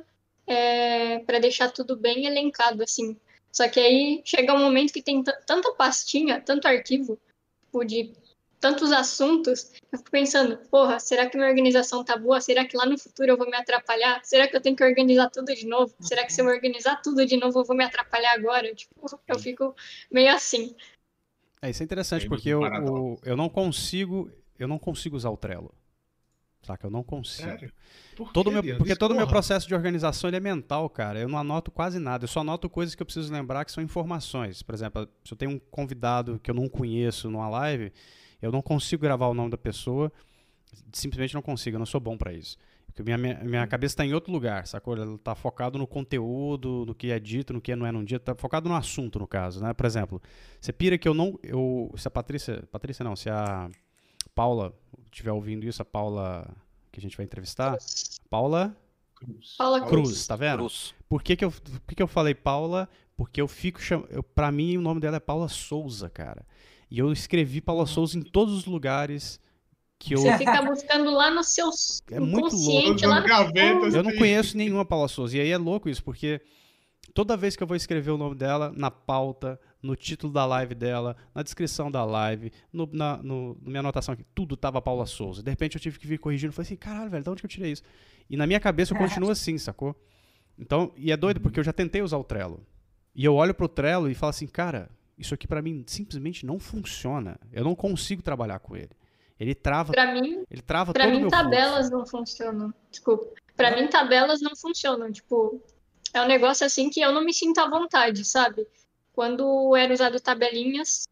é, para deixar tudo bem elencado, assim. Só que aí chega um momento que tem t- tanta pastinha, tanto arquivo, tipo, de tantos assuntos, eu fico pensando, porra, será que minha organização tá boa? Será que lá no futuro eu vou me atrapalhar? Será que eu tenho que organizar tudo de novo? Será que se eu organizar tudo de novo eu vou me atrapalhar agora? Tipo, eu fico meio assim. É, isso é interessante Temos porque um eu, paradoxo. o- eu não consigo, eu não consigo usar o Trello. Saca? Eu não consigo. Sério? Por Todo quê, meu, Diana? porque todo o meu Discorra. processo de organização ele é mental, cara. Eu não anoto quase nada. Eu só anoto coisas que eu preciso lembrar que são informações. Por exemplo, se eu tenho um convidado que eu não conheço numa live, eu não consigo gravar o nome da pessoa. Simplesmente não consigo. Eu não sou bom pra isso. Porque minha, minha, minha cabeça está em outro lugar, sacou? Ela tá focado no conteúdo, no que é dito, no que não é num dia. Tá focado no assunto, no caso, né? Por exemplo, você pira que eu não... Eu, se a Patrícia... Patrícia não, se a Paula estiver ouvindo isso, a Paula que a gente vai entrevistar... Paula... Cruz. Paula Cruz, tá vendo? Cruz. Por que que eu, por que que eu falei Paula? Porque eu fico chamando... Pra mim, o nome dela é Paula Souza, cara. E eu escrevi Paula Souza em todos os lugares que eu... Você fica buscando lá no seu É muito inconsciente, Todas lá as no gavetas Eu não tem- conheço nenhuma Paula Souza. E aí é louco isso, porque Toda vez que eu vou escrever o nome dela, na pauta, no título da live dela, na descrição da live, no, na no, na minha anotação aqui, tudo tava Paula Souza. De repente eu tive que vir corrigindo. Falei assim, caralho, velho, de onde que eu tirei isso? E na minha cabeça eu continuo assim, sacou? Então, e é doido, porque eu já tentei usar o Trello. E eu olho pro Trello e falo assim, cara, isso aqui pra mim simplesmente não funciona. Eu não consigo trabalhar com ele. Ele trava, Pra mim, ele trava pra todo o mim meu tabelas fluxo. não funcionam. Desculpa. Pra mim tabelas não funcionam. Tipo, é um negócio assim que eu não me sinto à vontade, sabe? Quando era usado tabelinhas,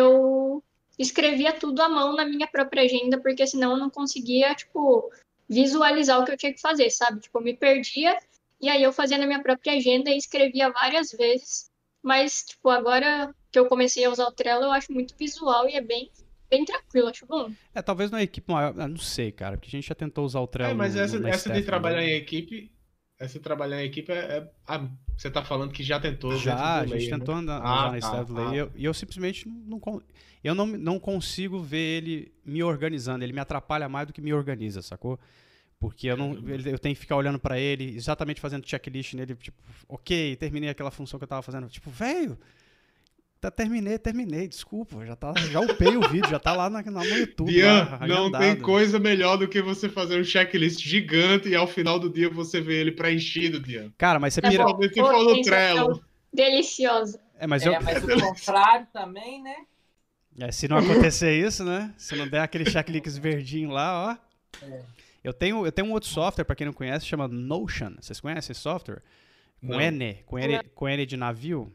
eu escrevia tudo à mão na minha própria agenda, porque senão eu não conseguia, tipo, visualizar o que eu tinha que fazer, sabe? Tipo, eu me perdia e aí eu fazia na minha própria agenda e escrevia várias vezes. Mas, tipo, agora que eu comecei a usar o Trello, eu acho muito visual e é bem, bem tranquilo, acho bom. É, talvez numa equipe maior, ah, não sei, cara, porque a gente já tentou usar o Trello É, mas no, essa, no, na essa de staff trabalhar também. em equipe, essa de trabalhar em equipe é, é- ah, você tá falando que já tentou Já, dentro a do gente Layer, tentou né? andar, Ah, usar na tá, staff do Layer ah, e eu, tá. e eu simplesmente não, con- eu não, não consigo ver ele me organizando. Ele me atrapalha mais do que me organiza, sacou? Porque eu, não, ele- eu tenho que ficar olhando pra ele, exatamente fazendo checklist nele, tipo, ok, terminei aquela função que eu tava fazendo. Tipo, velho, tá, terminei, terminei, desculpa, já, tá, já upei o vídeo, já tá lá na, na- no YouTube, Dian, lá, não tem agendado. coisa melhor do que você fazer um checklist gigante e ao final do dia você vê ele preenchido, Dian. Cara, mas você É pira... bom. Principalmente se for no Sensação Trello. deliciosa. É, mas eu... É, mas o contrário também, né? É, se não acontecer isso, né? Se não der aquele checklist verdinho lá, ó. É. Eu tenho, eu tenho um outro software, pra quem não conhece, chama Notion. Vocês conhecem esse software? Com Não. N, com N, com N de navio.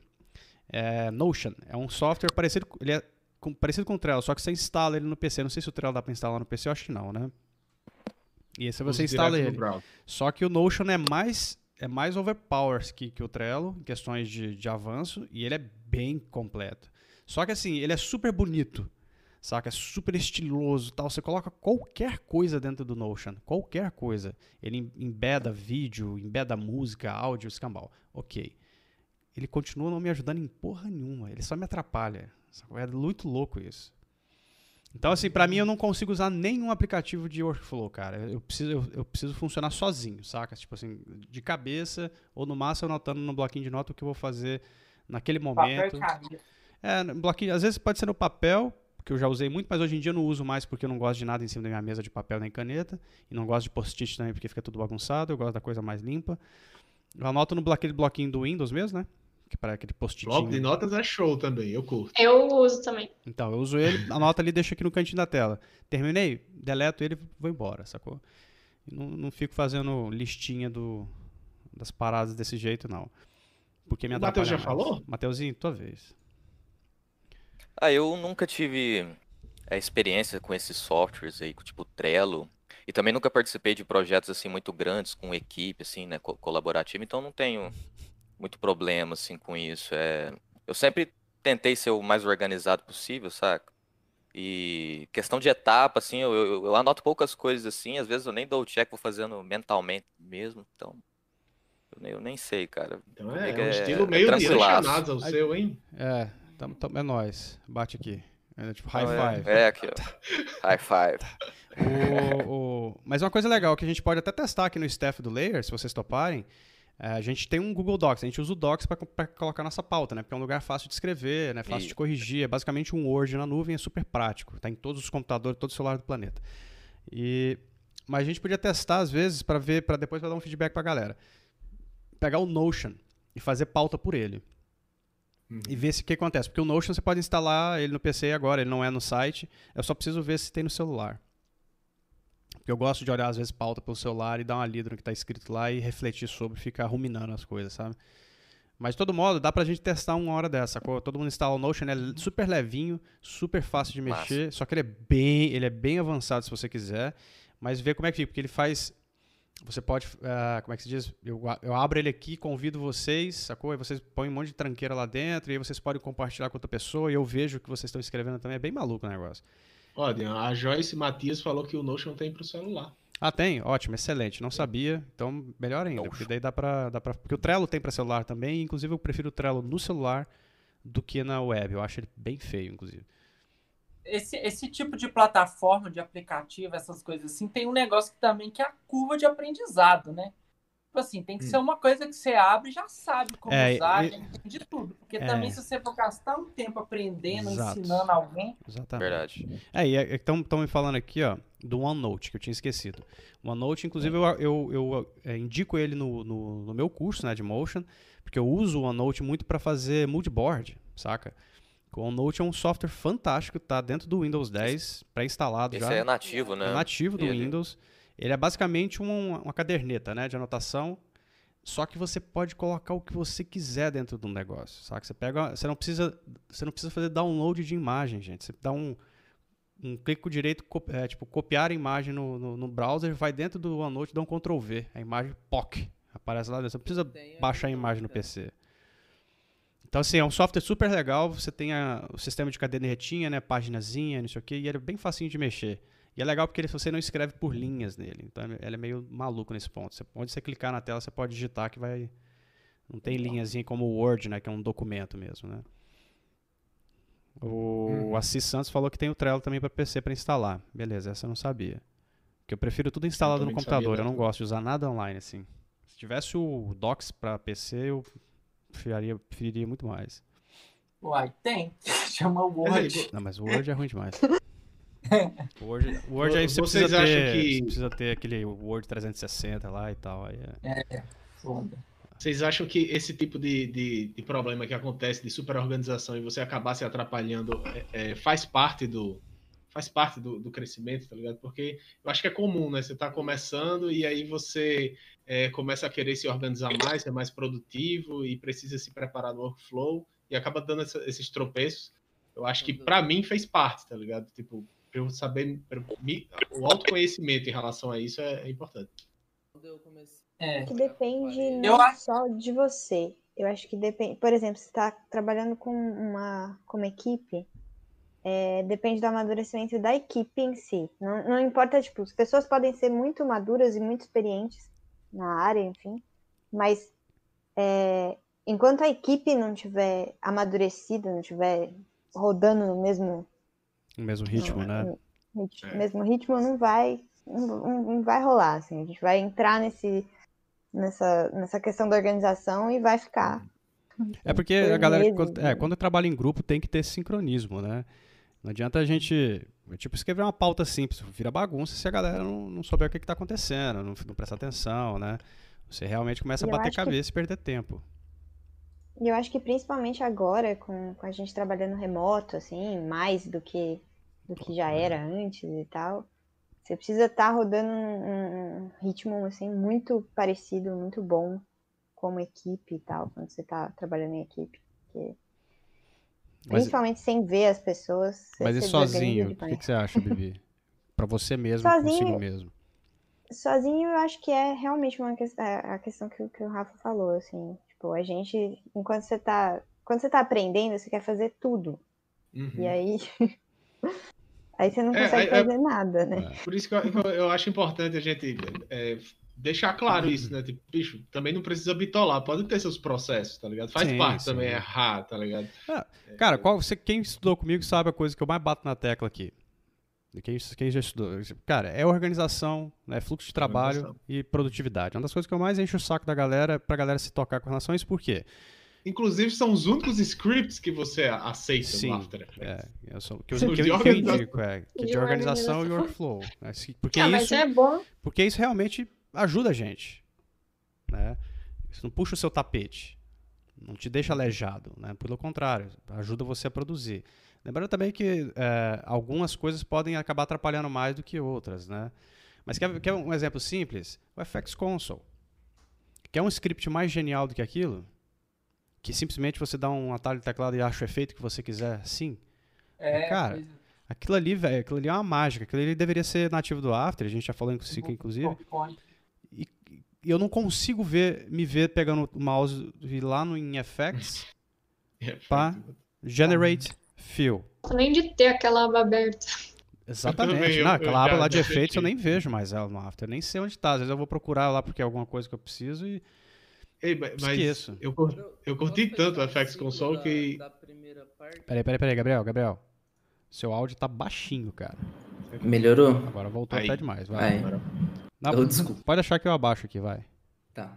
É, Notion. É um software parecido, com- ele é com- parecido com o Trello, só que você instala ele no P C. Não sei se o Trello dá pra instalar no P C, eu acho que não, né? E aí você Usa instala direto no ele. browser. Só que o Notion é mais, é mais overpowered que, que o Trello, em questões de, de avanço, e ele é bem completo. Só que assim, ele é super bonito, saca? É super estiloso e tal. Você coloca qualquer coisa dentro do Notion, qualquer coisa. Ele em- embeda vídeo, embeda música, áudio, escambau. Ok. Ele continua não me ajudando em porra nenhuma, ele só me atrapalha. Sacou? É muito louco isso. Então, assim, pra mim eu não consigo usar nenhum aplicativo de workflow, cara. Eu preciso, eu, eu preciso funcionar sozinho, saca? Tipo assim, de cabeça, ou no máximo anotando no bloquinho de nota o que eu vou fazer naquele Papel momento. e caneta. É, no bloquinho, às vezes pode ser no papel, que eu já usei muito, mas hoje em dia eu não uso mais porque eu não gosto de nada em cima da minha mesa de papel nem caneta. E não gosto de post-it também porque fica tudo bagunçado, eu gosto da coisa mais limpa. Eu anoto no blo- aquele bloquinho do Windows mesmo, né? Que para aquele Bloco de post-it. notas é show também, eu curto. Eu uso também. Então, eu uso ele, anoto ali e deixo aqui no cantinho da tela. Terminei, deleto ele e vou embora, sacou? E não, não fico fazendo listinha do, das paradas desse jeito, não. Porque me O atrapalha Matheus já mais. falou? Mateuzinho, tua vez. Ah, eu nunca tive é, experiência com esses softwares aí, tipo Trello. E também nunca participei de projetos assim muito grandes com equipe, assim, né, co- colaborativa. Então não tenho muito problema assim com isso. É, eu sempre tentei ser o mais organizado possível, saca? E questão de etapa, assim, eu, eu, eu anoto poucas coisas assim. Às vezes eu nem dou o check, vou fazendo mentalmente mesmo. Então eu nem, eu nem sei, cara. Então é, Comigo é um é, estilo é meio tranquilaço. direcionados ao seu, hein? É, tamo, tamo- é nóis. Bate aqui. É tipo high Não, é- five. É, aqui, ó. High five. O- o- Mas uma coisa legal que a gente pode até testar aqui no staff do Layer, se vocês toparem, é, a gente tem um Google Docs, a gente usa o Docs para colocar nossa pauta, né? Porque é um lugar fácil de escrever, né? Fácil Isso. de corrigir, é basicamente um Word na nuvem, é super prático, tá em todos os computadores, todos os celulares do planeta. E mas a gente podia testar às vezes para ver, para depois pra dar um feedback pra galera. Pegar o Notion e fazer pauta por ele. E ver se o que acontece. Porque o Notion você pode instalar ele no P C agora, ele não é no site. Eu só preciso ver se tem no celular. Porque eu gosto de olhar, às vezes, pauta pelo celular e dar uma lida no que está escrito lá e refletir sobre, ficar ruminando as coisas, sabe? Mas, de todo modo, dá pra gente testar uma hora dessa, sacou? Todo mundo instala o Notion, é super levinho, super fácil de Massa. mexer, só que ele é bem, ele é bem avançado se você quiser, mas vê como é que fica, porque ele faz... Você pode, ah, como é que se diz? Eu, a- eu abro ele aqui, convido vocês, sacou? E vocês põem um monte de tranqueira lá dentro, e aí vocês podem compartilhar com outra pessoa, e eu vejo o que vocês estão escrevendo também. É bem maluco o negócio. Olha, a Joyce Matias falou que o Notion tem pro celular. Ah, tem? Ótimo, excelente. Não sabia, então melhor ainda, porque daí dá pra, dá pra... Porque o Trello tem pra celular também, e, inclusive eu prefiro o Trello no celular do que na web. Eu acho ele bem feio, inclusive. Esse, esse tipo de plataforma, de aplicativo, essas coisas assim, tem um negócio que também que é a curva de aprendizado, né? Tipo assim, tem que Hum. ser uma coisa que você abre e já sabe como É, usar, e- já entende tudo. Porque É. também se você for gastar um tempo aprendendo, Exato. ensinando alguém, Exatamente. Verdade. É, e estão me falando aqui, ó, do OneNote, que eu tinha esquecido. O OneNote, inclusive, eu, eu, eu, é, indico ele no, no, no meu curso, né, de Motion, porque eu uso o OneNote muito para fazer moodboard, saca? O OneNote é um software fantástico, tá dentro do Windows dez, pré-instalado já. Esse é nativo, né? É nativo do Ele- Windows. Ele é basicamente um- uma caderneta, né, de anotação. Só que você pode colocar o que você quiser dentro do negócio, saca? Você pega, você não precisa, você não precisa fazer download de imagem, gente. Você dá um, um clique com o direito, co- é, tipo copiar a imagem no, no, no browser, vai dentro do OneNote, dá um control V, a imagem P O C aparece lá dentro. Você não precisa Tem baixar a aí, imagem no né? P C. Então assim, é um software super legal. Você tem a- o sistema de cadernetinha, né, paginazinha, não sei o que, e ele é bem facinho de mexer. E é legal porque ele, você não escreve por linhas nele. Então ele é meio maluco nesse ponto. Você, onde você clicar na tela, você pode digitar que vai. Não tem linhazinha como o Word, né? Que é um documento mesmo, né? O Uhum. Assis Santos falou que tem o Trello também para P C para instalar. Beleza, essa eu não sabia. Porque eu prefiro tudo instalado no também não sabia computador. Eu não dessa. gosto de usar nada online assim. Se tivesse o Docs para P C, eu preferiria, preferiria muito mais. uai, tem. Chama Mas aí, Word. Não, mas o Word é ruim demais. O Word, o Word aí você Vocês precisa, acham ter, que- você precisa ter aquele Word trezentos e sessenta lá e tal. Aí é... Foda. Vocês acham que esse tipo de, de, de problema que acontece de superorganização e você acabar se atrapalhando é, é, faz parte do faz parte do, do crescimento, tá ligado? Porque eu acho que é comum, né? Você tá começando e aí você é, começa a querer se organizar mais, ser mais produtivo e precisa se preparar no workflow e acaba dando essa- esses tropeços. Eu acho que pra mim fez parte, tá ligado? Tipo, pra eu saber, pra eu me- o autoconhecimento em relação a isso é, é importante. Quando eu comecei. É. Que depende Eu não acho- só de você. Eu acho que depende. Por exemplo, você está trabalhando com uma, com uma equipe, é, depende do amadurecimento da equipe em si. Não, não importa, tipo, as pessoas podem ser muito maduras e muito experientes na área, enfim, mas é, enquanto a equipe não tiver amadurecida, não tiver rodando no mesmo No mesmo ritmo, né? ritmo, É. mesmo ritmo, não vai, não, não- não vai rolar, assim. A gente vai entrar nesse, nessa, nessa questão da organização e vai ficar. É porque por a galera, meses, quando, é, né? quando trabalha em grupo, tem que ter sincronismo, né? Não adianta a gente, tipo, escrever uma pauta simples, vira bagunça se a galera não, não souber o que está acontecendo, não, não prestar atenção, né? Você realmente começa a E eu bater acho que- cabeça e perder tempo. E eu acho que principalmente agora, com, com a gente trabalhando remoto, assim, mais do que, do que já era antes e tal, você precisa estar rodando um, um ritmo, assim, muito parecido, muito bom como equipe e tal, quando você está trabalhando em equipe. Porque, Mas, principalmente sem ver as pessoas, você mas e se desorganiza sozinho, o que, demais. que você acha, Bibi? Pra você mesmo, Sozinho- consigo mesmo. Sozinho, eu acho que é realmente uma que- a a questão que, o- que o Rafa falou, assim. Tipo, a gente, enquanto você tá, quando você tá aprendendo, você quer fazer tudo. Uhum. E aí, aí você não É, consegue é- é- fazer nada, né? Por isso que eu, que eu- eu acho importante a gente é, deixar claro isso, né? Tipo, bicho, também não precisa bitolar, pode ter seus processos, tá ligado? Faz Sim, parte sim. também errar, tá ligado? Cara, qual, você, quem estudou comigo sabe a coisa que eu mais bato na tecla aqui. De Quem, quem já estudou. Cara, é organização, né, fluxo de trabalho Organização. e produtividade. Uma das coisas que eu mais encho o saco da galera, pra galera se tocar com relação a isso, por quê? Inclusive, são os únicos scripts que você aceita Sim, no After Effects. É, eu sou, que eu, Os que eu, de que eu organização. indico, é, que de, De organização, organização. e workflow. Né, se- Porque, Ah, mas isso, é bom. porque isso realmente ajuda a gente. Né? Isso não puxa o seu tapete. Não te deixa aleijado. Né? Pelo contrário, ajuda você a produzir. Lembrando também que é, algumas coisas podem acabar atrapalhando mais do que outras. Né? Mas quer, quer um exemplo simples? O F X Console. Quer um script mais genial do que aquilo? Que simplesmente você dá um atalho de teclado e acha o efeito que você quiser? Sim. É, Cara, pois é. Aquilo ali, velho, aquilo ali é uma mágica. Aquilo ali deveria ser nativo do After, a gente já falou inclusive. inclusive PowerPoint. e, e eu não consigo ver, me ver pegando o mouse e ir lá no em Effects, É, pá, Generate Fill. Além de ter aquela aba aberta. Exatamente. também, eu- Não, eu aquela aba já- lá de já efeitos eu fechei. nem vejo mais ela no After. Eu nem sei onde tá. Às vezes eu vou procurar lá porque é alguma coisa que eu preciso e Ei, mas esqueço. eu, cur- eu curti Posso tanto o fechar F X ciclo Console da- que. da primeira parte? Peraí, peraí, peraí, Gabriel, Gabriel. Seu áudio tá baixinho, cara. Melhorou? Agora voltou Aí. até demais. Vai. Aí. Não, Eu, desculpa. pode achar que eu abaixo aqui, vai. Tá.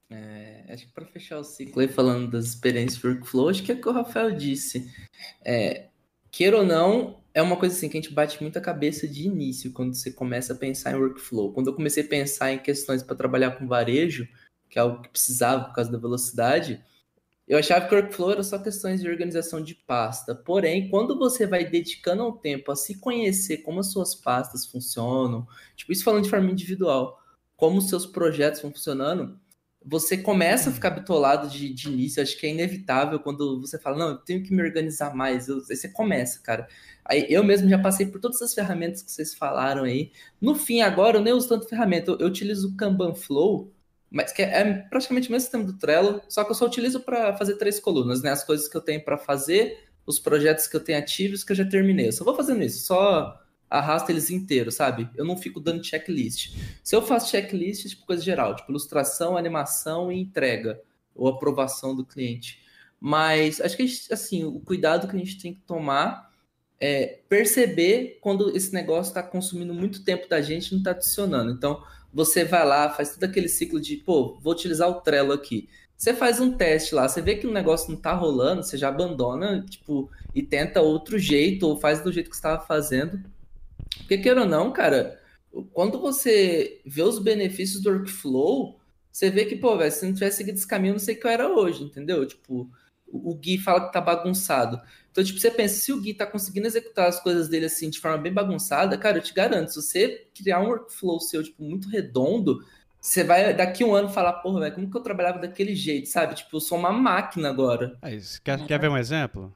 É, acho que para fechar o ciclo aí falando das experiências de workflow, acho que é o que o Rafael disse. É, queira ou não, é uma coisa assim que a gente bate muita cabeça de início quando você começa a pensar em workflow. Quando eu comecei a pensar em questões para trabalhar com varejo, que é algo que precisava por causa da velocidade, eu achava que o workflow era só questões de organização de pasta. Porém, quando você vai dedicando um tempo a se conhecer como as suas pastas funcionam, tipo isso falando de forma individual, como os seus projetos vão funcionando, você começa a ficar bitolado de, de início. Acho que é inevitável quando você fala, não, eu tenho que me organizar mais. Eu, aí você começa, cara. Aí eu mesmo já passei por todas as ferramentas que vocês falaram aí. No fim, agora, eu nem uso tanto ferramenta. Eu, eu utilizo o Kanban Flow, mas que é, é praticamente o mesmo sistema do Trello, só que eu só utilizo para fazer três colunas, né? As coisas que eu tenho para fazer, os projetos que eu tenho ativos que eu já terminei. Eu só vou fazendo isso, só arrasta eles inteiros, sabe? Eu não fico dando checklist. Se eu faço checklist, tipo coisa geral, tipo ilustração, animação e entrega, ou aprovação do cliente. Mas acho que, a gente, assim, o cuidado que a gente tem que tomar é perceber quando esse negócio está consumindo muito tempo da gente e não está adicionando. Então, você vai lá, faz todo aquele ciclo de, pô, vou utilizar o Trello aqui. Você faz um teste lá, você vê que o negócio não tá rolando, você já abandona, tipo, e tenta outro jeito, ou faz do jeito que você estava fazendo. Porque, queira ou não, cara, quando você vê os benefícios do workflow, você vê que, pô, velho, se não tivesse seguido esse caminho, eu não sei o que eu era hoje, entendeu? Tipo, o Gui fala que tá bagunçado. Então, tipo, você pensa, se o Gui tá conseguindo executar as coisas dele, assim, de forma bem bagunçada, cara, eu te garanto, se você criar um workflow seu, tipo, muito redondo, você vai, daqui a um ano, falar, porra, velho, como que eu trabalhava daquele jeito, sabe? Tipo, eu sou uma máquina agora. É isso. Quer, quer ver um exemplo?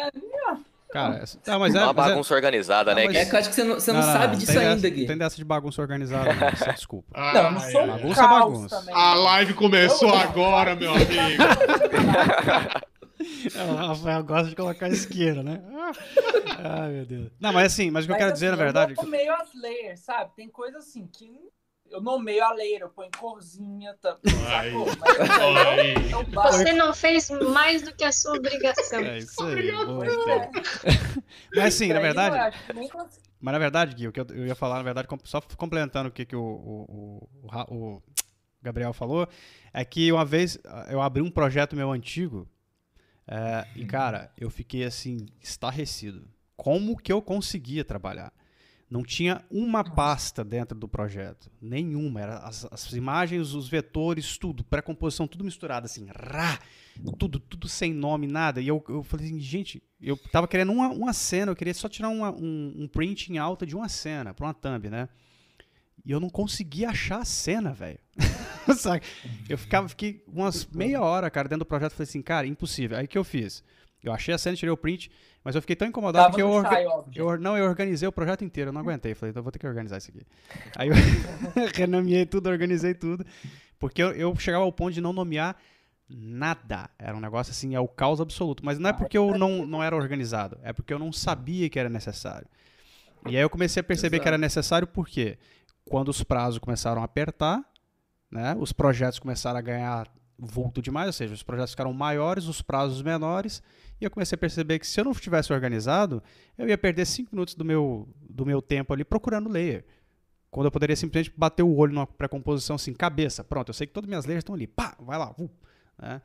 Cara, essa- não, mas É é, uma mas é- bagunça organizada, Não, né? mas- que- É que eu acho que você não, você não não, não, sabe não, disso tem ainda, dessa, Gui. Tem dessa de bagunça organizada, não, você desculpa. Não, não sou um Bagunça é caos bagunça. também. A live começou Eu- agora, meu amigo. O Rafael gosta de colocar isqueira, né? Ai, meu Deus. Não, mas assim, mas o que eu Mas, quero assim, dizer, na verdade... Eu nomeio as layers, sabe? Tem coisa assim que eu nomeio a layer, eu ponho corzinha, tá, Ai. sacou? Mas isso aí Ai. eu, eu bato. Você não fez mais do que a sua obrigação. É isso aí. boa, Pois então. é. Mas sim, na Pra ele, eu verdade... acho que nem consigo. Mas na verdade, Gui, o que eu, eu ia falar, na verdade, com- só complementando o que, que o, o, o, Ra- o Gabriel falou, é que uma vez ah, eu abri um projeto meu antigo é, e, cara, eu fiquei assim, estarrecido. Como que eu conseguia trabalhar? Não tinha uma pasta dentro do projeto. Nenhuma. Era as, as imagens, os vetores, tudo, pré-composição, tudo misturado, assim, rá, tudo, tudo sem nome, nada. E eu, eu falei assim, gente, eu tava querendo uma, uma cena, eu queria só tirar uma- um, um print em alta de uma cena, pra uma thumb, né? E eu não conseguia achar a cena, velho. Sabe? Eu ficava, fiquei umas meia hora, cara, dentro do projeto, falei assim, cara, impossível. Aí o que eu fiz? Eu achei a cena, tirei o print, mas eu fiquei tão incomodado Tava que eu, no orga- Shy Object. eu, não, eu organizei o projeto inteiro, eu não aguentei. Falei, então eu vou ter que organizar isso aqui. Aí eu renomeei tudo, organizei tudo, porque eu, eu chegava ao ponto de não nomear nada. Era um negócio assim, é o caos absoluto. Mas não é porque eu não, não era organizado, é porque eu não sabia que era necessário. E aí eu comecei a perceber que era necessário porque quando os prazos começaram a apertar, né, os projetos começaram a ganhar vulto demais, ou seja, os projetos ficaram maiores, os prazos menores, e eu comecei a perceber que se eu não tivesse organizado, eu ia perder cinco minutos do meu, do meu tempo ali procurando layer. Quando eu poderia simplesmente bater o olho numa pré-composição assim, cabeça, pronto, eu sei que todas as minhas layers estão ali, pá, vai lá, uh, né?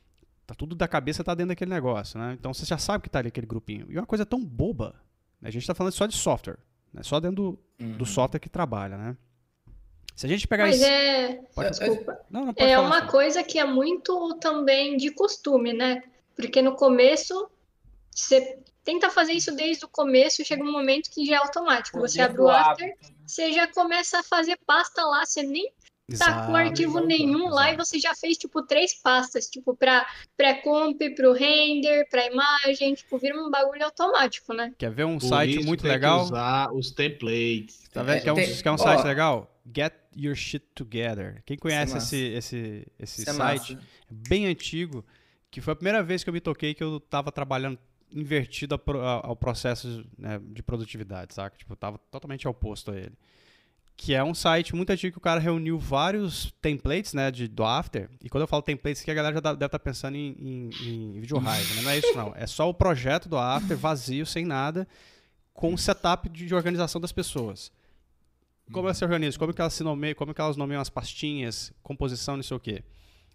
Tá tudo da cabeça, tá dentro daquele negócio, né? Então você já sabe que tá ali aquele grupinho. E uma coisa tão boba, né? A gente tá falando só de software, né? Só dentro do, do software que trabalha, né? Se a gente pegar Mas isso... é, Pode- desculpa. Não, não pode É falar uma só. coisa que é muito também de costume, né? Porque no começo, você tenta fazer isso desde o começo e chega um momento que já é automático. Você Poder abre do o After, hábito. você já começa a fazer pasta lá, você nem tá com Exato, arquivo nenhum lá e exato. você já fez, tipo, três pastas, tipo, pra pré-comp, pro render, pra imagem, tipo, vira um bagulho automático, né? Quer ver um Por site isso muito tem legal? que usar os templates. Tá vendo? É, Quer um, tem- quer um ó, site legal? Get Your Shit Together. Quem conhece Isso esse, é esse, esse Isso é site, massa. bem antigo, que foi a primeira vez que eu me toquei que eu tava trabalhando invertido a pro- a- ao processo, né, de produtividade, saca? Tipo, eu tava totalmente oposto a ele. Que é um site muito antigo que o cara reuniu vários templates, né, de, do After. E quando eu falo templates aqui, a galera já dá- deve estar pensando em, em, em Video Hive, né? Não é isso não. É só o projeto do After, vazio, sem nada, com o setup de, de organização das pessoas. Como elas se organizam, como que elas se nomeiam, como que elas nomeiam as pastinhas, composição, não sei o quê.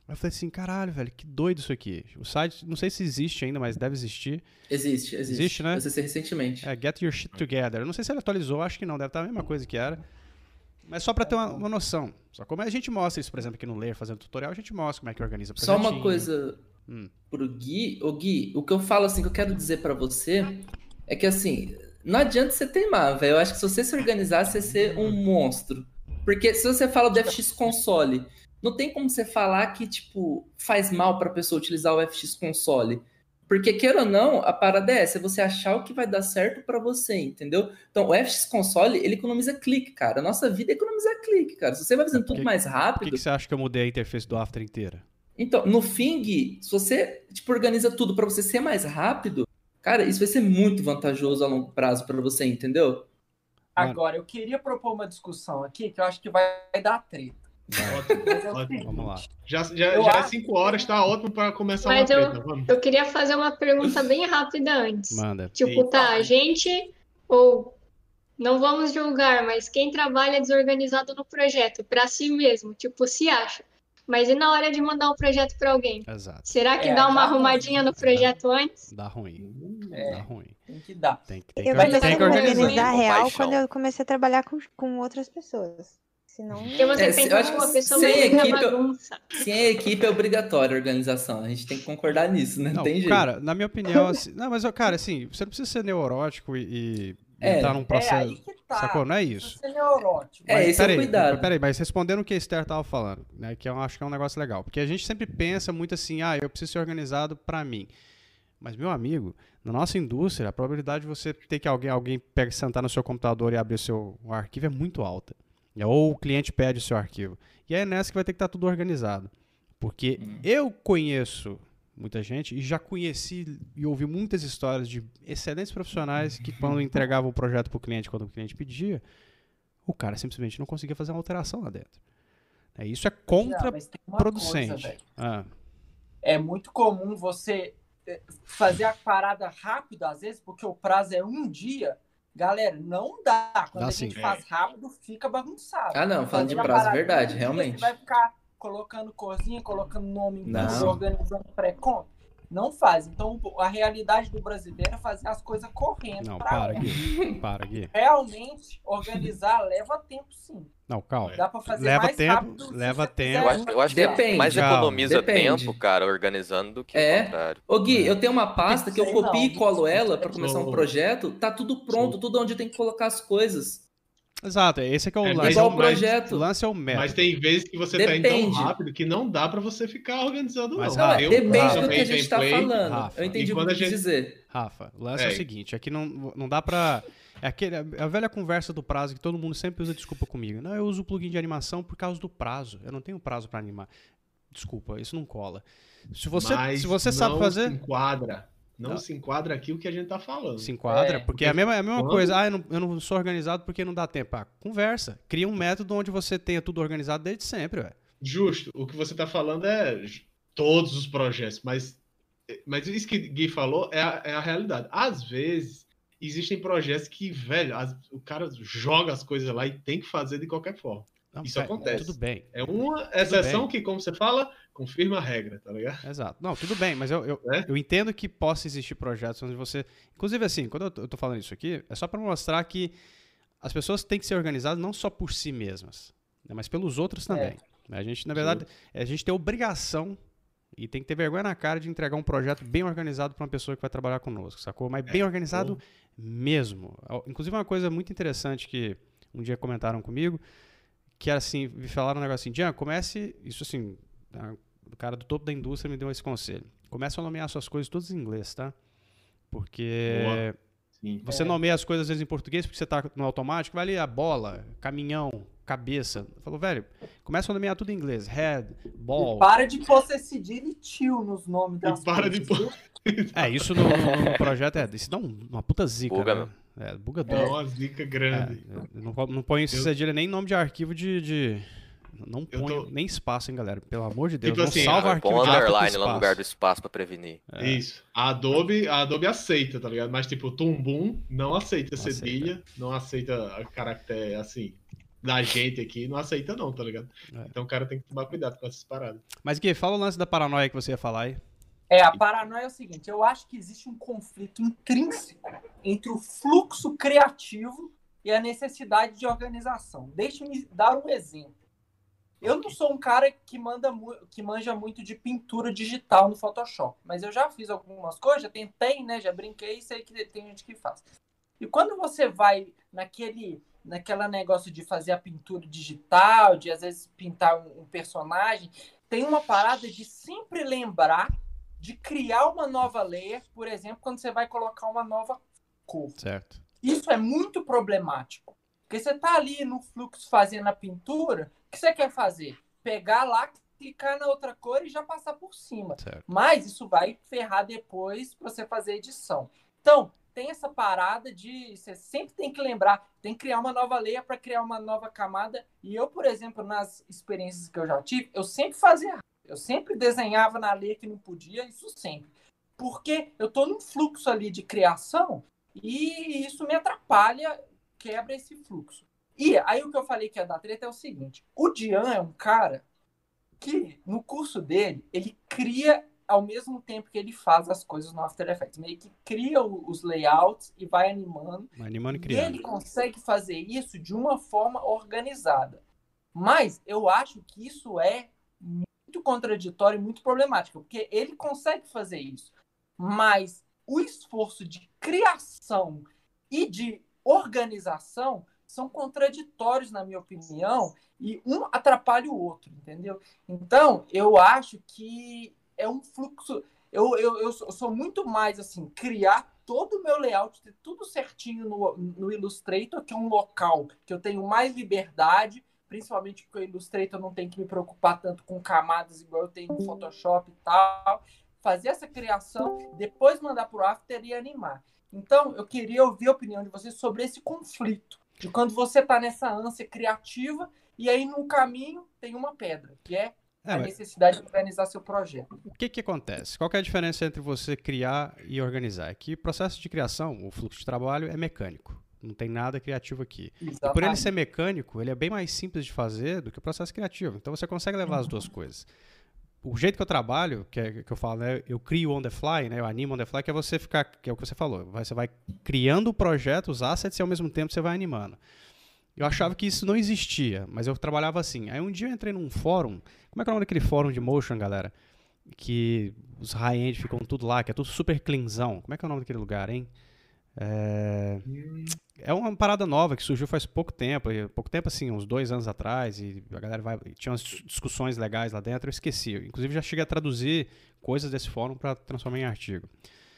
Aí eu falei assim, caralho, velho, que doido isso aqui. O site, não sei se existe ainda, mas deve existir. Existe, existe. Existe, né? Eu acessei recentemente. É, Get Your Shit Together. Eu não sei se ele atualizou, acho que não, deve estar a mesma coisa que era. Mas só pra ter uma, uma noção. Só como a gente mostra isso, por exemplo, aqui no Layer, fazendo tutorial, a gente mostra como é que organiza o Só projetinho. uma coisa Hum. pro Gui. Ô Gui, o que eu falo assim, que eu quero dizer pra você é que assim, não adianta você teimar, velho. Eu acho que se você se organizar, você ser um monstro. Porque se você fala do F X Console, não tem como você falar que, tipo, faz mal pra pessoa utilizar o F X Console. Porque, queira ou não, a parada é essa, é você achar o que vai dar certo pra você, entendeu? Então, o F X Console, ele economiza clique, cara. A nossa vida é economizar clique, cara. Se você vai fazendo Por tudo que- mais Por rápido... que, que você acha que eu mudei a interface do After inteira? Então, no fim, Gui, se você, tipo, organiza tudo pra você ser mais rápido, cara, isso vai ser muito vantajoso a longo prazo pra você, entendeu? Agora, eu queria propor uma discussão aqui que eu acho que vai dar treta. Ótimo, Mas é o ótimo. seguinte, Vamos lá. Já, já, Eu já é acho- cinco horas, tá ótimo pra começar Mas uma eu- treta. Vamos. Eu queria fazer uma pergunta bem rápida antes. Manda. Tipo, Eita. tá, a gente, ou não vamos julgar, mas quem trabalha desorganizado no projeto, pra si mesmo, tipo, se acha. Mas e na hora de mandar o projeto pra alguém? Exato. Será que É, dá uma dá ruim. arrumadinha no projeto antes? Dá ruim. É. Dá ruim. Tem que dar. Tem, que- tem Eu que, comecei tem a que me organizar. organizar Com real paixão. quando eu comecei a trabalhar com, com outras pessoas. Senão, Porque você É, se- pensa, eu acho "Pô, que a pessoa sem vai fazer equipe, eu- bagunça." Sem a equipe é obrigatória a organização. A gente tem que concordar nisso, né? Não, Não, tem jeito. cara, na minha opinião, assim, não, mas, cara, assim, você não precisa ser neurótico e, e É. entrar num É processo. aí que tá. Sacou? Não é isso. Você é neurótico. É, Mas esse é o peraí, cuidado. Peraí, mas respondendo o que a Esther tava falando, né, que eu acho que é um negócio legal. Porque a gente sempre pensa muito assim, ah, eu preciso ser organizado pra mim. Mas, meu amigo, na nossa indústria, a probabilidade de você ter que alguém, alguém pegue, sentar no seu computador e abrir o seu o arquivo é muito alta. Ou o cliente pede o seu arquivo. E aí é nessa que vai ter que estar tudo organizado. Porque Hum. eu conheço muita gente e já conheci e ouvi muitas histórias de excelentes profissionais que quando entregavam o projeto para o cliente, quando o cliente pedia, o cara simplesmente não conseguia fazer uma alteração lá dentro. É, isso é Ah, mas tem uma coisa, contraproducente. velho. Ah, É muito comum você eh, fazer a parada rápido, às vezes, porque o prazo é um dia. Galera, não dá. Quando Dá a sim. gente faz rápido, fica bagunçado. Ah, não, falando de Fazer a prazo, parada em verdade, um dia, realmente. Você vai ficar colocando corzinha, colocando nome em Não. tudo, organizando pré-conta. Não faz. Então, a realidade do brasileiro é fazer as coisas correndo. não, pra para, lá. Gui. Para, Gui. Realmente, organizar leva tempo, sim. Não, calma. Dá pra fazer Leva mais tempo, rápido se leva você tempo. quiser. Eu acho, eu acho que Depende, mais calma, economiza depende. tempo, cara, organizando do que É. o contrário. Ô Gui, eu tenho uma pasta que eu Sei copio não, e colo Gui. ela pra começar um Sou- projeto, tá tudo pronto, tudo onde eu tenho que colocar as coisas. Exato, esse é que é o É, lance. igual É o o projeto. O lance é o método. Mas tem vezes que você tá indo tão Depende. rápido que não dá pra você ficar organizando, Mas, não. Rafa, Não, é, Eu depende do também que a gente tá template, falando. Rafa, Eu entendi e o que quando eu a quis gente- dizer. Rafa, o lance é. É. o seguinte, é que não, não dá pra... É aquele, a velha conversa do prazo que todo mundo sempre usa desculpa comigo. Não, eu uso o plugin de animação por causa do prazo. Eu não tenho prazo pra animar. Desculpa, isso não cola. Se você, Mas se você sabe não fazer, se enquadra. Não, Não. se enquadra aqui o que a gente tá falando. se enquadra. É, porque é a mesma, é a mesma quando- coisa. Ah, eu não, eu não sou organizado porque não dá tempo. Ah, conversa. Cria um método onde você tenha tudo organizado desde sempre, velho. Justo. O que você tá falando é j- todos os projetos, mas, mas isso que Gui falou é a, é a realidade. Às vezes, existem projetos que, velho, as- o cara joga as coisas lá e tem que fazer de qualquer forma. Não, Isso velho, acontece. Tudo bem. É uma exceção bem. que, como você fala, confirma a regra, tá ligado? Exato. Não, tudo bem, mas eu, eu, É? eu entendo que possa existir projetos onde você... Inclusive, assim, quando eu tô, eu tô falando isso aqui, é só para mostrar que as pessoas têm que ser organizadas não só por si mesmas, né, mas pelos outros também. A gente, na verdade, a gente tem obrigação e tem que ter vergonha na cara de entregar um projeto bem organizado para uma pessoa que vai trabalhar conosco, sacou? Mas bem organizado mesmo. Inclusive, uma coisa muito interessante que um dia comentaram comigo, que era assim, me falaram um negócio assim, Jean, comece, isso assim, a- o cara do topo da indústria me deu esse conselho, comece a nomear suas coisas todas em inglês, tá? Porque Boa. Sim. você nomeia as coisas às vezes em português porque você tá no automático, vai ali a bola, caminhão, cabeça. Falou, velho, começa a nomear tudo em inglês, head, ball. E para de pôr esse cedilha e tio nos nomes das E para de coisas, pôr. viu? É, isso no, no- no projeto é, isso dá um- uma puta zica, Buga né? É, buga É tudo. uma zica É, grande. eu não, não põe esse Eu- cedilha nem nome de arquivo de... de- Não Eu põe tô- nem espaço, hein, galera? Pelo amor de Deus, Tipo não assim, salva ah, arquivo Põe um de alta com underline lá no lugar do espaço. espaço pra prevenir. É. Isso. A Adobe, a Adobe aceita, tá ligado? Mas, tipo, o Tumbum não aceita Não cedilha, não aceita caractere assim. da gente aqui não aceita não, tá ligado? É. Então o cara tem que tomar cuidado com essas paradas. Mas, Gui, fala o lance da paranoia que você ia falar aí. É, a paranoia é o seguinte, eu acho que existe um conflito intrínseco entre o fluxo criativo e a necessidade de organização. Deixe-me dar um exemplo. Eu não sou um cara que, manda, que manja muito de pintura digital no Photoshop, mas eu já fiz algumas coisas, já tentei, né, já brinquei, sei que tem gente que faz. E quando você vai naquele, naquela negócio de fazer a pintura digital, de às vezes pintar um, um personagem, tem uma parada de sempre lembrar de criar uma nova layer, por exemplo, quando você vai colocar uma nova cor. Certo. Isso é muito problemático. Porque você está ali no fluxo fazendo a pintura, o que você quer fazer? Pegar lá, clicar na outra cor e já passar por cima. Certo. Mas isso vai ferrar depois para você fazer a edição. Então, tem essa parada de... Você sempre tem que lembrar, tem que criar uma nova layer para criar uma nova camada. E eu, por exemplo, nas experiências que eu já tive, eu sempre fazia errado. Eu sempre desenhava na layer que não podia, isso sempre. Porque eu estou num fluxo ali de criação e isso me atrapalha, quebra esse fluxo. E aí o que eu falei que ia dar treta é o seguinte, o Dian é um cara que, no curso dele, ele cria ao mesmo tempo que ele faz as coisas no After Effects. Meio que cria os layouts e vai animando. Vai animando e E criando. ele consegue fazer isso de uma forma organizada. Mas eu acho que isso é muito contraditório e muito problemático, porque ele consegue fazer isso. Mas o esforço de criação e de organização são contraditórios, na minha opinião, e um atrapalha o outro, entendeu? Então, eu acho que é um fluxo... Eu, eu, eu sou muito mais, assim, criar todo o meu layout, ter tudo certinho no, no Illustrator, que é um local que eu tenho mais liberdade, principalmente porque o Illustrator não tem que me preocupar tanto com camadas igual eu tenho no Photoshop e tal. Fazer essa criação, depois mandar para o After e animar. Então, eu queria ouvir a opinião de vocês sobre esse conflito, de quando você está nessa ânsia criativa e aí no caminho tem uma pedra, que é, É, a mas necessidade de organizar seu projeto. o que que acontece? Qual que é a diferença entre você criar e organizar? É que o processo de criação, o fluxo de trabalho, é mecânico. Não tem nada criativo aqui. E por ele ser mecânico, ele é bem mais simples de fazer do que o processo criativo. Então você consegue levar Uhum. as duas coisas. O jeito que eu trabalho, que, é, que eu falo, né, eu crio on the fly, né, eu animo on the fly, que é você ficar, que é o que você falou, você vai criando o projeto, os assets e ao mesmo tempo você vai animando. Eu achava que isso não existia, mas eu trabalhava assim. Aí um dia eu entrei num fórum, como é que é o nome daquele fórum de motion, galera? Que os high-end ficam tudo lá, que é tudo super cleanzão. Como é que é o nome daquele lugar, hein? É... é uma parada nova que surgiu faz pouco tempo, e pouco tempo assim, uns dois anos atrás, e a galera vai, tinha umas discussões legais lá dentro, eu esqueci. Inclusive já cheguei a traduzir coisas desse fórum para transformar em artigo.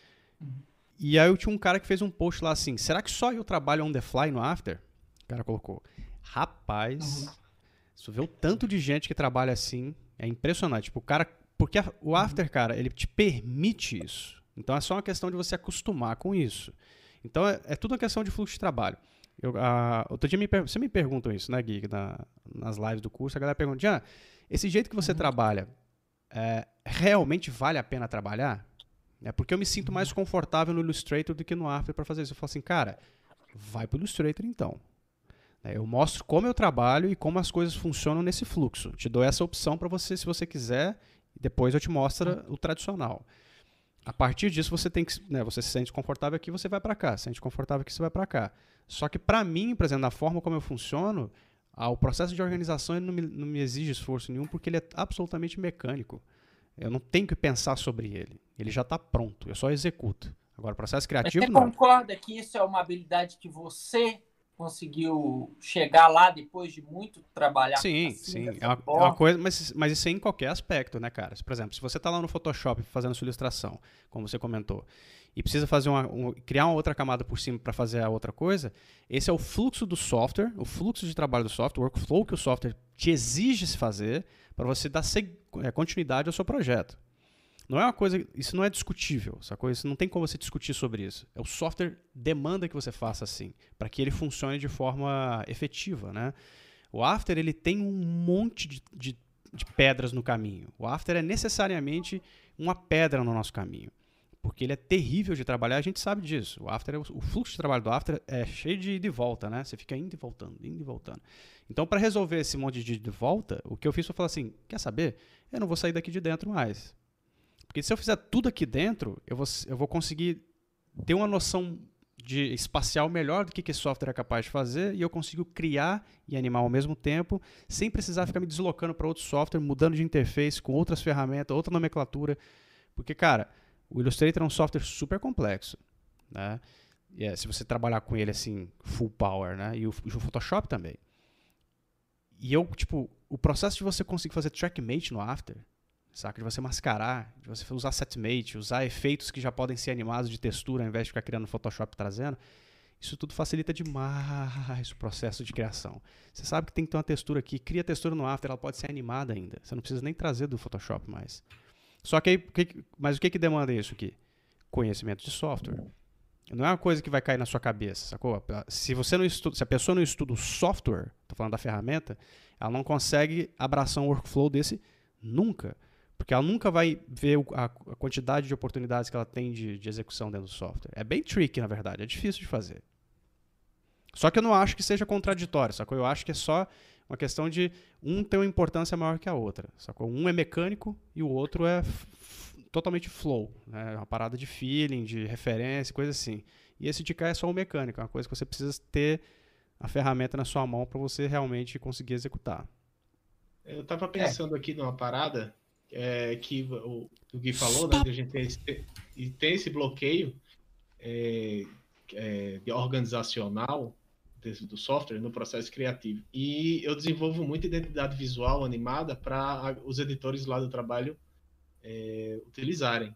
E aí eu tinha um cara que fez um post lá assim, será que só eu trabalho on the fly no After? O cara colocou, rapaz, uhum. Você vê o tanto de gente que trabalha assim, é impressionante. Tipo, o cara, porque a, o After, cara, ele te permite isso. Então é só uma questão de você acostumar com isso. Então é, é tudo uma questão de fluxo de trabalho. Eu, a, outro dia me, você me perguntam isso, né, Gui, na, nas lives do curso, a galera pergunta, Jean, esse jeito que você uhum. trabalha, é, realmente vale a pena trabalhar? É porque eu me sinto mais confortável no Illustrator do que no After para fazer isso. Eu falo assim, cara, vai pro Illustrator então. Eu mostro como eu trabalho e como as coisas funcionam nesse fluxo. Te dou essa opção para você, se você quiser, e depois eu te mostro o tradicional. A partir disso, você tem que, né, você se sente confortável aqui, você vai para cá. Se sente confortável aqui, você vai para cá. Só que para mim, por exemplo, na forma como eu funciono, ah, o processo de organização ele não, me, não me exige esforço nenhum, porque ele é absolutamente mecânico. Eu não tenho que pensar sobre ele. Ele já está pronto, eu só executo. Agora, o processo criativo, Mas você não. concorda que isso é uma habilidade que você conseguiu chegar lá depois de muito trabalhar? Sim, assim, sim. É uma, é uma coisa, mas, mas isso é em qualquer aspecto, né, cara? Por exemplo, se você está lá no Photoshop fazendo sua ilustração, como você comentou, e precisa fazer uma, um, criar uma outra camada por cima para fazer a outra coisa, esse é o fluxo do software, o fluxo de trabalho do software, o workflow que o software te exige se fazer para você dar é, continuidade ao seu projeto. Não é uma coisa, isso não é discutível, essa coisa, isso não tem como você discutir sobre isso. O software demanda que você faça assim, para que ele funcione de forma efetiva, né? O After, ele tem um monte de, de, de pedras no caminho. O After é necessariamente uma pedra no nosso caminho. porque ele é terrível de trabalhar, a gente sabe disso. O After, é o o fluxo de trabalho do After é cheio de ida e volta, né? Você fica indo e voltando, indo e voltando. Então, para resolver esse monte de ida e volta, o que eu fiz foi falar assim, quer saber? Eu não vou sair daqui de dentro mais. Porque se eu fizer tudo aqui dentro, eu vou, eu vou conseguir ter uma noção de espacial melhor do que, que esse software é capaz de fazer e eu consigo criar e animar ao mesmo tempo, sem precisar ficar me deslocando para outro software, mudando de interface, com outras ferramentas, outra nomenclatura. Porque, cara, o Illustrator é um software super complexo, né? E, é, se você trabalhar com ele assim, full power, né? E o, e o Photoshop também. E eu, tipo, o processo de você conseguir fazer trackmate no After, saca? De você mascarar, de você usar setmate, usar efeitos que já podem ser animados de textura ao invés de ficar criando no Photoshop trazendo, isso tudo facilita demais o processo de criação. Você sabe que tem que ter uma textura aqui, cria a textura no After, ela pode ser animada ainda. Você não precisa nem trazer do Photoshop mais. Só que aí, que, mas o que, que demanda isso aqui? Conhecimento de software. Não é uma coisa que vai cair na sua cabeça, sacou? Se, você não estuda, se a pessoa não estuda o software, estou falando da ferramenta, ela não consegue abraçar um workflow desse nunca. Porque ela nunca vai ver a, a quantidade de oportunidades que ela tem de, de execução dentro do software. É bem tricky, na verdade. É difícil de fazer. Só que eu não acho que seja contraditório, sacou? Eu acho que é só uma questão de um ter uma importância maior que a outra, sacou? Um é mecânico e o outro é f- totalmente flow, né? Uma parada de feeling, de referência, coisa assim. E esse de cá é só o mecânico, é uma coisa que você precisa ter a ferramenta na sua mão para você realmente conseguir executar. Eu tava pensando é. aqui numa parada é, que o, o Gui falou, né? De a gente ter esse, e tem esse bloqueio é, é, de organizacional do software no processo criativo. E eu desenvolvo muita identidade visual animada para os editores lá do trabalho é, utilizarem.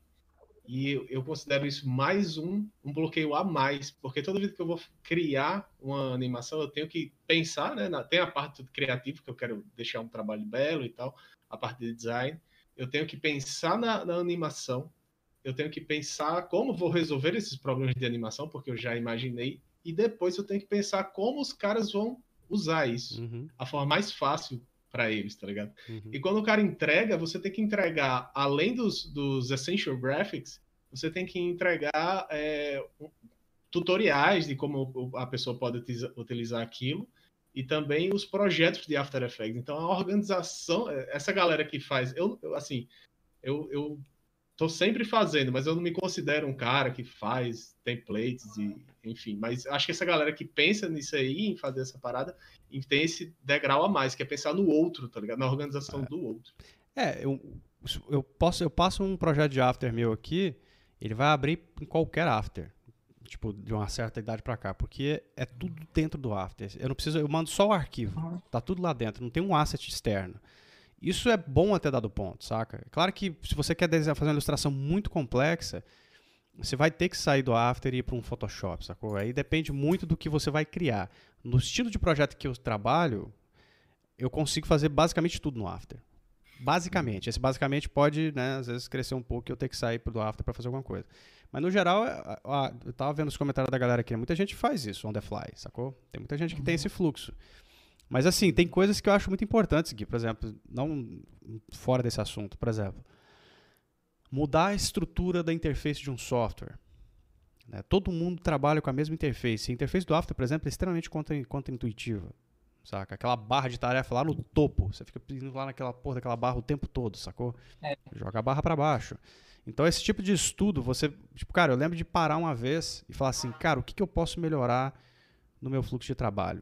E eu considero isso mais um, um bloqueio a mais, porque toda vez que eu vou criar uma animação, eu tenho que pensar, né? Na, tem a parte criativa, que eu quero deixar um trabalho belo e tal, a parte de design. Eu tenho que pensar na, na animação, eu tenho que pensar como vou resolver esses problemas de animação, porque eu já imaginei, e depois eu tenho que pensar como os caras vão usar isso. Uhum. A forma mais fácil para eles, tá ligado? Uhum. E quando o cara entrega, você tem que entregar, além dos, dos Essential Graphics, você tem que entregar é, um, tutoriais de como a pessoa pode utilizar, utilizar aquilo, e também os projetos de After Effects. Então, a organização, essa galera que faz... Eu, eu assim, eu... eu tô sempre fazendo, mas eu não me considero um cara que faz templates e, enfim, mas acho que essa galera que pensa nisso aí, em fazer essa parada, e tem esse degrau a mais, que é pensar no outro, tá ligado? Na organização é. do outro. É, eu, eu, posso, eu passo um projeto de After meu aqui, ele vai abrir em qualquer After, tipo, de uma certa idade pra cá, porque é tudo dentro do After. Eu não preciso, eu mando só o arquivo, tá tudo lá dentro, não tem um asset externo. Isso é bom até dado ponto, saca? Claro que se você quer desenhar, fazer uma ilustração muito complexa, você vai ter que sair do After e ir para um Photoshop, sacou? Aí depende muito do que você vai criar. No estilo de projeto que eu trabalho, eu consigo fazer basicamente tudo no After. Basicamente. Esse basicamente pode, né, às vezes crescer um pouco e eu ter que sair do After para fazer alguma coisa. Mas no geral, eu tava vendo os comentários da galera aqui, muita gente faz isso on the fly, sacou? Tem muita gente que tem esse fluxo. Mas assim, tem coisas que eu acho muito importantes aqui, por exemplo, não fora desse assunto, por exemplo, mudar a estrutura da interface de um software. Né? Todo mundo trabalha com a mesma interface. A interface do After, por exemplo, é extremamente contra-intuitiva. Saca? Aquela barra de tarefa lá no topo, você fica indo lá naquela porra daquela barra o tempo todo, sacou? É. Joga a barra para baixo. Então esse tipo de estudo, você, tipo, cara, eu lembro de parar uma vez e falar assim, cara, o que, que eu posso melhorar no meu fluxo de trabalho?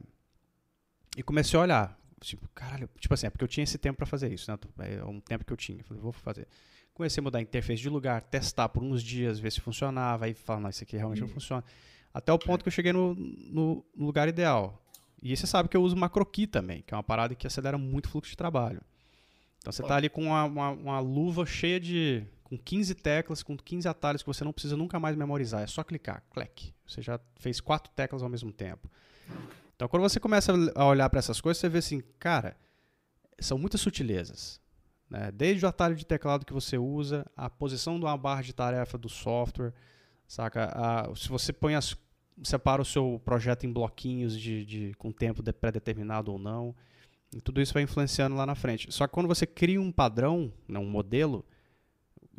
E comecei a olhar, tipo, caralho, tipo assim, é porque eu tinha esse tempo para fazer isso, né? É um tempo que eu tinha, falei, vou fazer. Comecei a mudar a interface de lugar, testar por uns dias, ver se funcionava, aí falar, não, isso aqui realmente não funciona. Até o ponto que eu cheguei no, no, no lugar ideal. E você sabe que eu uso MacroKey também, que é uma parada que acelera muito o fluxo de trabalho. Então você tá ali com uma, uma, uma luva cheia de, com quinze teclas, com quinze atalhos que você não precisa nunca mais memorizar, é só clicar, clac. Você já fez quatro teclas ao mesmo tempo. Então, quando você começa a olhar para essas coisas, você vê assim, cara, são muitas sutilezas. Né? Desde o atalho de teclado que você usa, a posição de uma barra de tarefa do software, saca? A, se você põe as, separa o seu projeto em bloquinhos de, de, com tempo de pré-determinado ou não, e tudo isso vai influenciando lá na frente. Só que quando você cria um padrão, né, um modelo,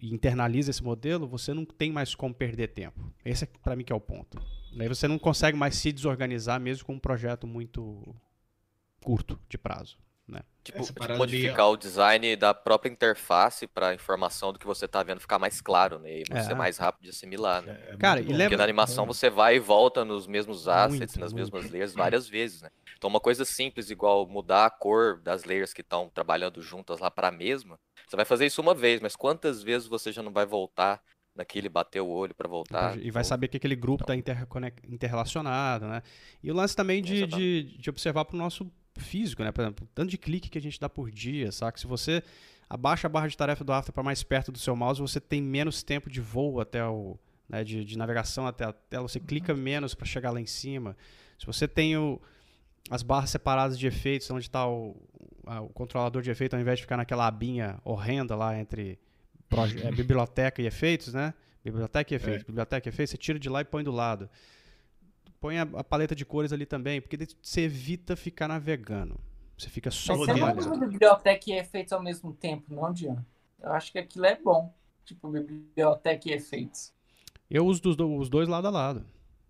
e internaliza esse modelo, você não tem mais como perder tempo. Esse é, para mim, que é o ponto. Aí você não consegue mais se desorganizar mesmo com um projeto muito curto de prazo, né? Essa Tipo, tipo, parada modificar o design da própria interface para a informação do que você está vendo ficar mais claro, né? E você É. mais rápido de assimilar, né? É, é Cara, muito e bom. lembra- Porque na animação você vai e volta nos mesmos assets, Muito, nas muito. mesmas layers várias vezes, né? Então uma coisa simples, igual mudar a cor das layers que estão trabalhando juntas lá para a mesma, você vai fazer isso uma vez, mas quantas vezes você já não vai voltar naquele, bater o olho para voltar? E vai Então, saber que aquele grupo está interrelacionado, né? E o lance também de, de, de observar para o nosso físico, né? Por exemplo, o tanto de clique que a gente dá por dia, saca? Se você abaixa a barra de tarefa do After para mais perto do seu mouse, você tem menos tempo de voo até o... Né, de, de navegação até a tela, você clica menos para chegar lá em cima. Se você tem o, as barras separadas de efeitos, onde está o, a, o controlador de efeito, ao invés de ficar naquela abinha horrenda lá entre proje- é, biblioteca e efeitos, né? Biblioteca e efeitos, É. biblioteca e efeitos, você tira de lá e põe do lado. Põe a, a paleta de cores ali também, porque daí você evita ficar navegando. Você fica só Mas você não olhando. usa biblioteca e efeitos ao mesmo tempo, não, Diana? Eu acho que aquilo é bom. Tipo, biblioteca e efeitos. Eu uso dos do- os dois lado a lado.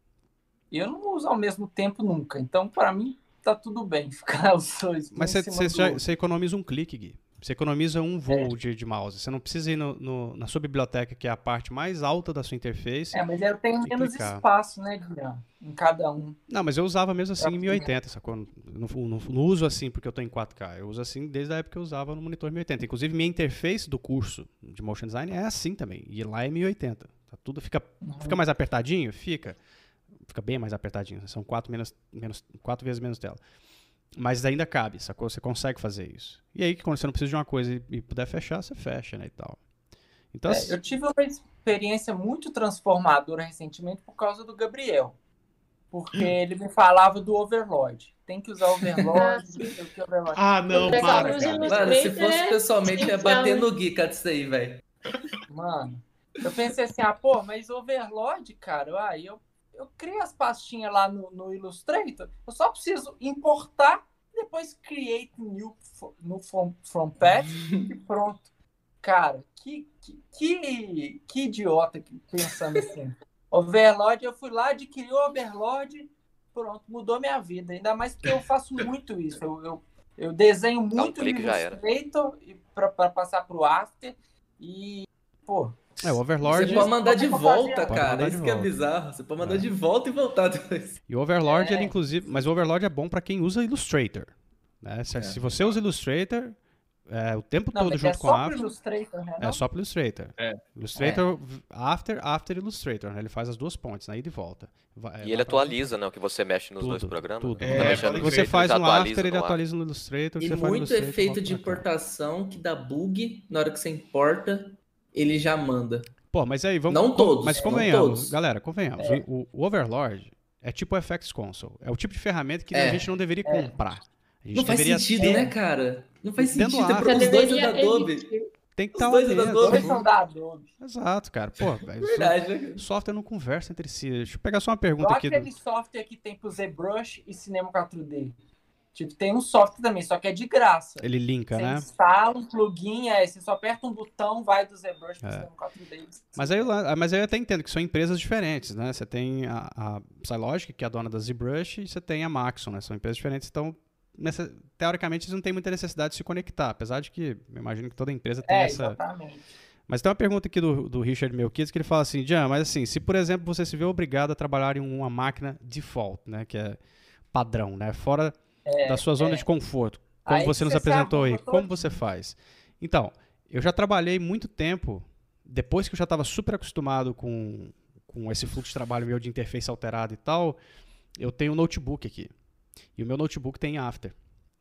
Eu não uso ao mesmo tempo nunca. Então, para mim, tá tudo bem ficar os dois. um Mas em você, cima você, do já- outro. você economiza um clique, Gui. Você economiza um voo de, de mouse. Você não precisa ir no- no- na sua biblioteca, que é a parte mais alta da sua interface. É, mas eu tenho E menos clicar. espaço, né, Diana? Em cada um. Não, mas eu usava mesmo assim Pra em mil e oitenta, sacou? Não, não, não- não uso assim porque eu tô em quatro K. Eu uso assim desde a época que eu usava no monitor mil e oitenta. Inclusive, minha interface do curso de Motion Design é assim também. E lá é mil e oitenta. Tá, tudo fica, fica mais apertadinho? Fica. Fica bem mais apertadinho. São quatro, menos, menos, quatro vezes menos tela. Mas ainda cabe, sacou? Você consegue fazer isso. E aí, quando você não precisa de uma coisa e, e puder fechar, você fecha, né, e tal. Então, É, assim, eu tive uma experiência muito transformadora recentemente por causa do Gabriel. Porque ele me falava do Overlord. Tem que usar Ah, Overlord, sim. não sei o que Overlord. Ah, não, Eu para, Os cara. Mano, se fosse é pessoalmente, ia essencial, bater né? no Gui, cara, disso aí, velho. Mano, eu pensei assim, ah, pô, mas Overlord, cara, ah, eu, eu criei as pastinhas lá no, no Illustrator, eu só preciso importar, depois create new fo- no from, from path e pronto. Cara, que, que, que, que idiota que pensando assim. Overlord, eu fui lá, adquiri o Overlord, pronto, mudou minha vida. Ainda mais porque eu faço muito isso. Eu, eu, eu desenho Dá um muito no clique e já era. Illustrator para passar pro After e, pô, é, o Overlord... Você pode mandar de Pode volta, mandar cara. de Isso que é volta. bizarro. Você pode mandar É. de volta e voltar depois. E o Overlord, É. ele inclusive... Mas o Overlord é bom pra quem usa Illustrator. Né? Se, É. se você usa Illustrator, é, o tempo não, todo mas junto é com a só pro After... Illustrator, né? É não? só pro Illustrator. É. Illustrator, After, After Illustrator, né? Ele faz as duas pontes, na ida e volta. Vai- E vai ele pra- atualiza, né? O que você mexe nos Tudo, dois programas. tudo. Né? É, Tá mexendo pode no O que você crer, faz já no atualiza After, ele no After. atualiza no Illustrator. O que E você faz no muito Illustrator, efeito volta de pra cá. importação que dá bug, na hora que você importa, ele já manda. Pô, mas aí, vamos... Não com- todos, Mas não convenhamos, todos. galera, convenhamos. É. O, o Overlord é tipo o F X Console. É o tipo de ferramenta que É. a gente não deveria É. comprar. A gente Não faz deveria sentido, ter. né, cara? Não faz Dentro do sentido. É After. pra Já os dois é da deveria Adobe. existir. Tem que Os estar lá dois é da dentro. Os Adobe. dois são da Adobe. Exato, cara. Pô, velho, Verdade, né, cara? o software não conversa entre si. Deixa eu pegar só uma Igual pergunta aqui. Do... aquele software que tem pro ZBrush e Cinema quatro D. Tipo, tem um software também, só que é de graça. Ele linka, Você né? instala um plugin, é, você só aperta um botão, vai do ZBrush pro É. Cinema quatro D. Mas aí, eu lá- mas aí eu até entendo que são empresas diferentes, né? Você tem a, a Psylogic, que é a dona da ZBrush, e você tem a Maxon, né? São empresas diferentes, então, nessa- teoricamente, eles não têm muita necessidade de se conectar, apesar de que eu imagino que toda empresa tem É, essa... exatamente. Mas tem uma pergunta aqui do, do Richard Melquides, que ele fala assim, Jean, mas assim, se, por exemplo, você se vê obrigado a trabalhar em uma máquina default, né? Que é padrão, né? Fora da sua zona é. de conforto, como Aí você nos você se apresentou aí, arruma como todinho. você faz? Então, eu já trabalhei muito tempo, depois que eu já estava super acostumado com, com esse fluxo de trabalho meu de interface alterada e tal, eu tenho um notebook aqui. E o meu notebook tem After.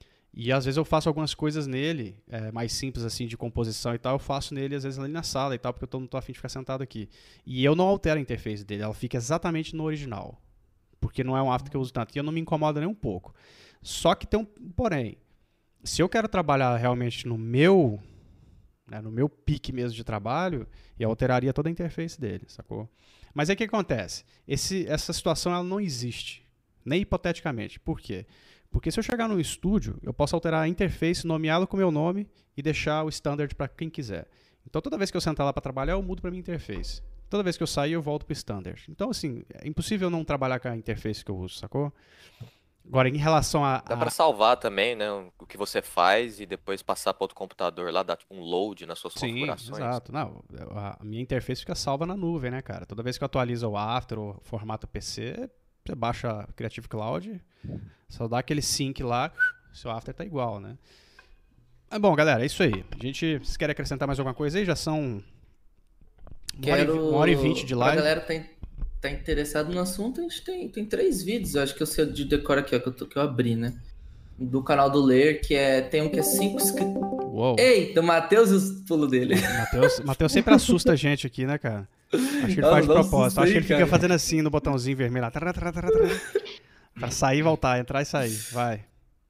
E às vezes eu faço algumas coisas nele, é, mais simples assim, de composição e tal, eu faço nele às vezes ali na sala e tal, porque eu tô, não tô afim de ficar sentado aqui. E eu não altero a interface dele, ela fica exatamente no original. Porque não é um After que eu uso tanto. E eu não me incomoda nem um pouco. Só que tem um porém. Se eu quero trabalhar realmente no meu, né, no meu pique mesmo de trabalho, eu alteraria toda a interface dele, sacou? Mas aí o que acontece? Esse, essa situação ela não existe. Nem hipoteticamente. Por quê? Porque se eu chegar num estúdio, eu posso alterar a interface, nomeá-lo com o meu nome e deixar o standard para quem quiser. Então toda vez que eu sentar lá para trabalhar, eu mudo para minha interface. Toda vez que eu sair, eu volto pro standard. Então, assim, é impossível não trabalhar com a interface que eu uso, sacou? Agora, em relação a... Dá a- pra salvar também, né? O que você faz e depois passar para outro computador lá, dar tipo um load nas suas Sim, configurações. exato. Não, a a minha interface fica salva na nuvem, né, cara? Toda vez que eu atualizo o After ou formato P C, você baixa a Creative Cloud, só dá aquele sync lá, seu After tá igual, né? Mas bom, galera, é isso aí. A gente, vocês querem acrescentar mais alguma coisa aí? Já são uma hora, e, Quero. uma hora e vinte de Pra live. galera tá, in- tá interessado no assunto, a gente tem, tem três vídeos. Eu acho que eu sei de decor aqui, ó, que eu, tô- que eu abri, né? Do canal do Ler, que é. Tem um que é cinco inscritos. Uou. Ei, do Matheus e os pulos dele. Matheus, Matheus sempre assusta a gente aqui, né, cara? Acho que ele Nossa, faz de dá um propósito. susto Acho que aí, ele fica cara. fazendo assim no botãozinho vermelho lá. Tará, tará, tará, tará. Pra sair e voltar, entrar e sair. Vai.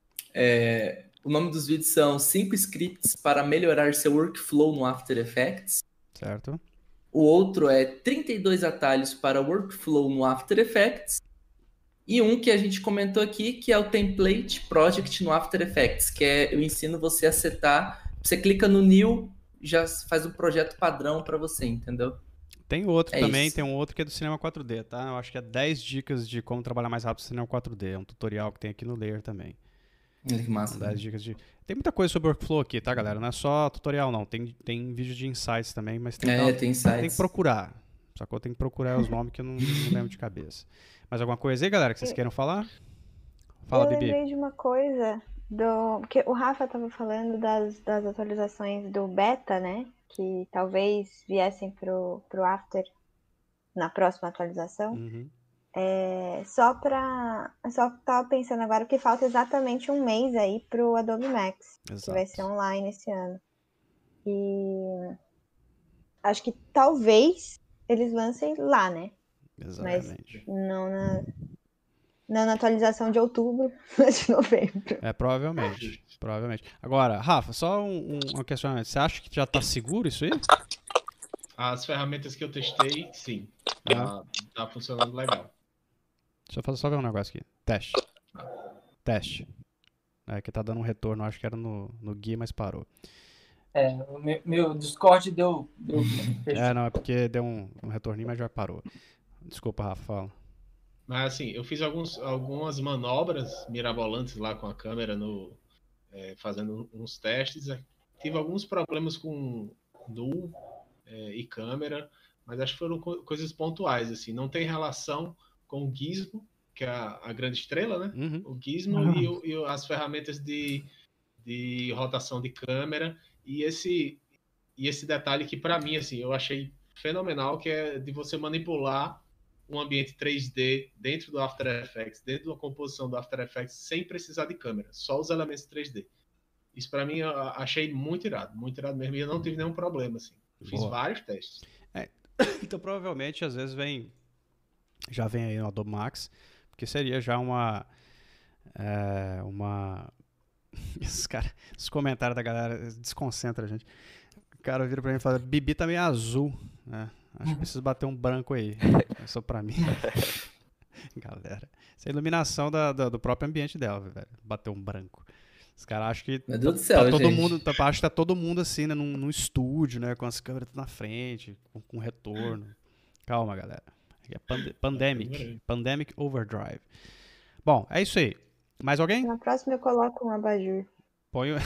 É, o nome dos vídeos são cinco scripts para melhorar seu workflow no After Effects. Certo? O outro é trinta e dois atalhos para workflow no After Effects. E um que a gente comentou aqui, que é o Template Project no After Effects, que é eu ensino você a setar. Você clica no New, já faz um projeto padrão para você, entendeu? Tem outro É também, isso. tem um outro que é do Cinema quatro D, tá? Eu acho que é dez dicas de como trabalhar mais rápido no Cinema quatro D. É um tutorial que tem aqui no Layer também. Olha que São massa. dez dicas de... Tem muita coisa sobre workflow aqui, tá, galera? Não é só tutorial, não. Tem, tem vídeo de insights também, mas tem, que dar- É, tem tem sites. que procurar. Sacou? Tem que procurar os nomes que eu não, não lembro de cabeça. Mais alguma coisa aí, galera, que vocês queiram falar? Fala, eu Bibi. lembrei de uma coisa, do porque o Rafa estava falando das, das atualizações do beta, né? Que talvez viessem pro, pro After na próxima atualização. Uhum. É, só pra. Só tava pensando agora que falta exatamente um mês aí pro Adobe Max, que Exato. vai ser online esse ano. E acho que talvez eles lancem lá, né? Exatamente. Não na, não na atualização de outubro, mas de novembro. É, provavelmente. Provavelmente. Agora, Rafa, só um, um, um questionamento. Você acha que já tá seguro isso aí? As ferramentas que eu testei, sim. Tá, tá funcionando legal. Deixa eu fazer só ver um negócio aqui. Teste. Teste. É que tá dando um retorno, acho que era no, no guia, mas parou. É, o meu, meu Discord deu. deu É, não, é porque deu um, um retorninho, mas já parou. Desculpa, Rafa, fala. Mas assim, eu fiz alguns, algumas manobras mirabolantes lá com a câmera, no, é, fazendo uns testes. Tive alguns problemas com null é, e câmera, mas acho que foram co- coisas pontuais. Assim. Não tem relação com o Gizmo, que é a, a grande estrela, né? Uhum. O Gizmo Uhum. e, o- e o- as ferramentas de, de rotação de câmera. E esse, e esse detalhe que, para mim, assim, eu achei fenomenal, que é de você manipular um ambiente três D dentro do After Effects, dentro da composição do After Effects, sem precisar de câmera, só os elementos três D. Isso para mim eu achei muito irado, muito irado mesmo, e eu não tive nenhum problema, assim. Eu fiz Boa. vários testes. Então, provavelmente, às vezes vem... Já vem aí no Adobe Max, porque seria já uma... É, uma... Esses, cara, esses comentários da galera desconcentram a gente. O cara vira pra mim e fala, Bibi tá meio azul, né? Acho que precisa bater um branco aí. Só pra mim. Galera, essa é a iluminação da, da- do próprio ambiente dela, velho. Bater um branco. Os caras acham que Meu tá, Deus do céu, tá todo gente. mundo, tá, acho que tá todo mundo assim, né, num, num estúdio, né, com as câmeras tudo na frente, com, com retorno. Calma, galera. Aqui é pande- Pandemic. Pandemic Overdrive. Bom, é isso aí. Mais alguém? Na próxima eu coloco um abajur. Põe o...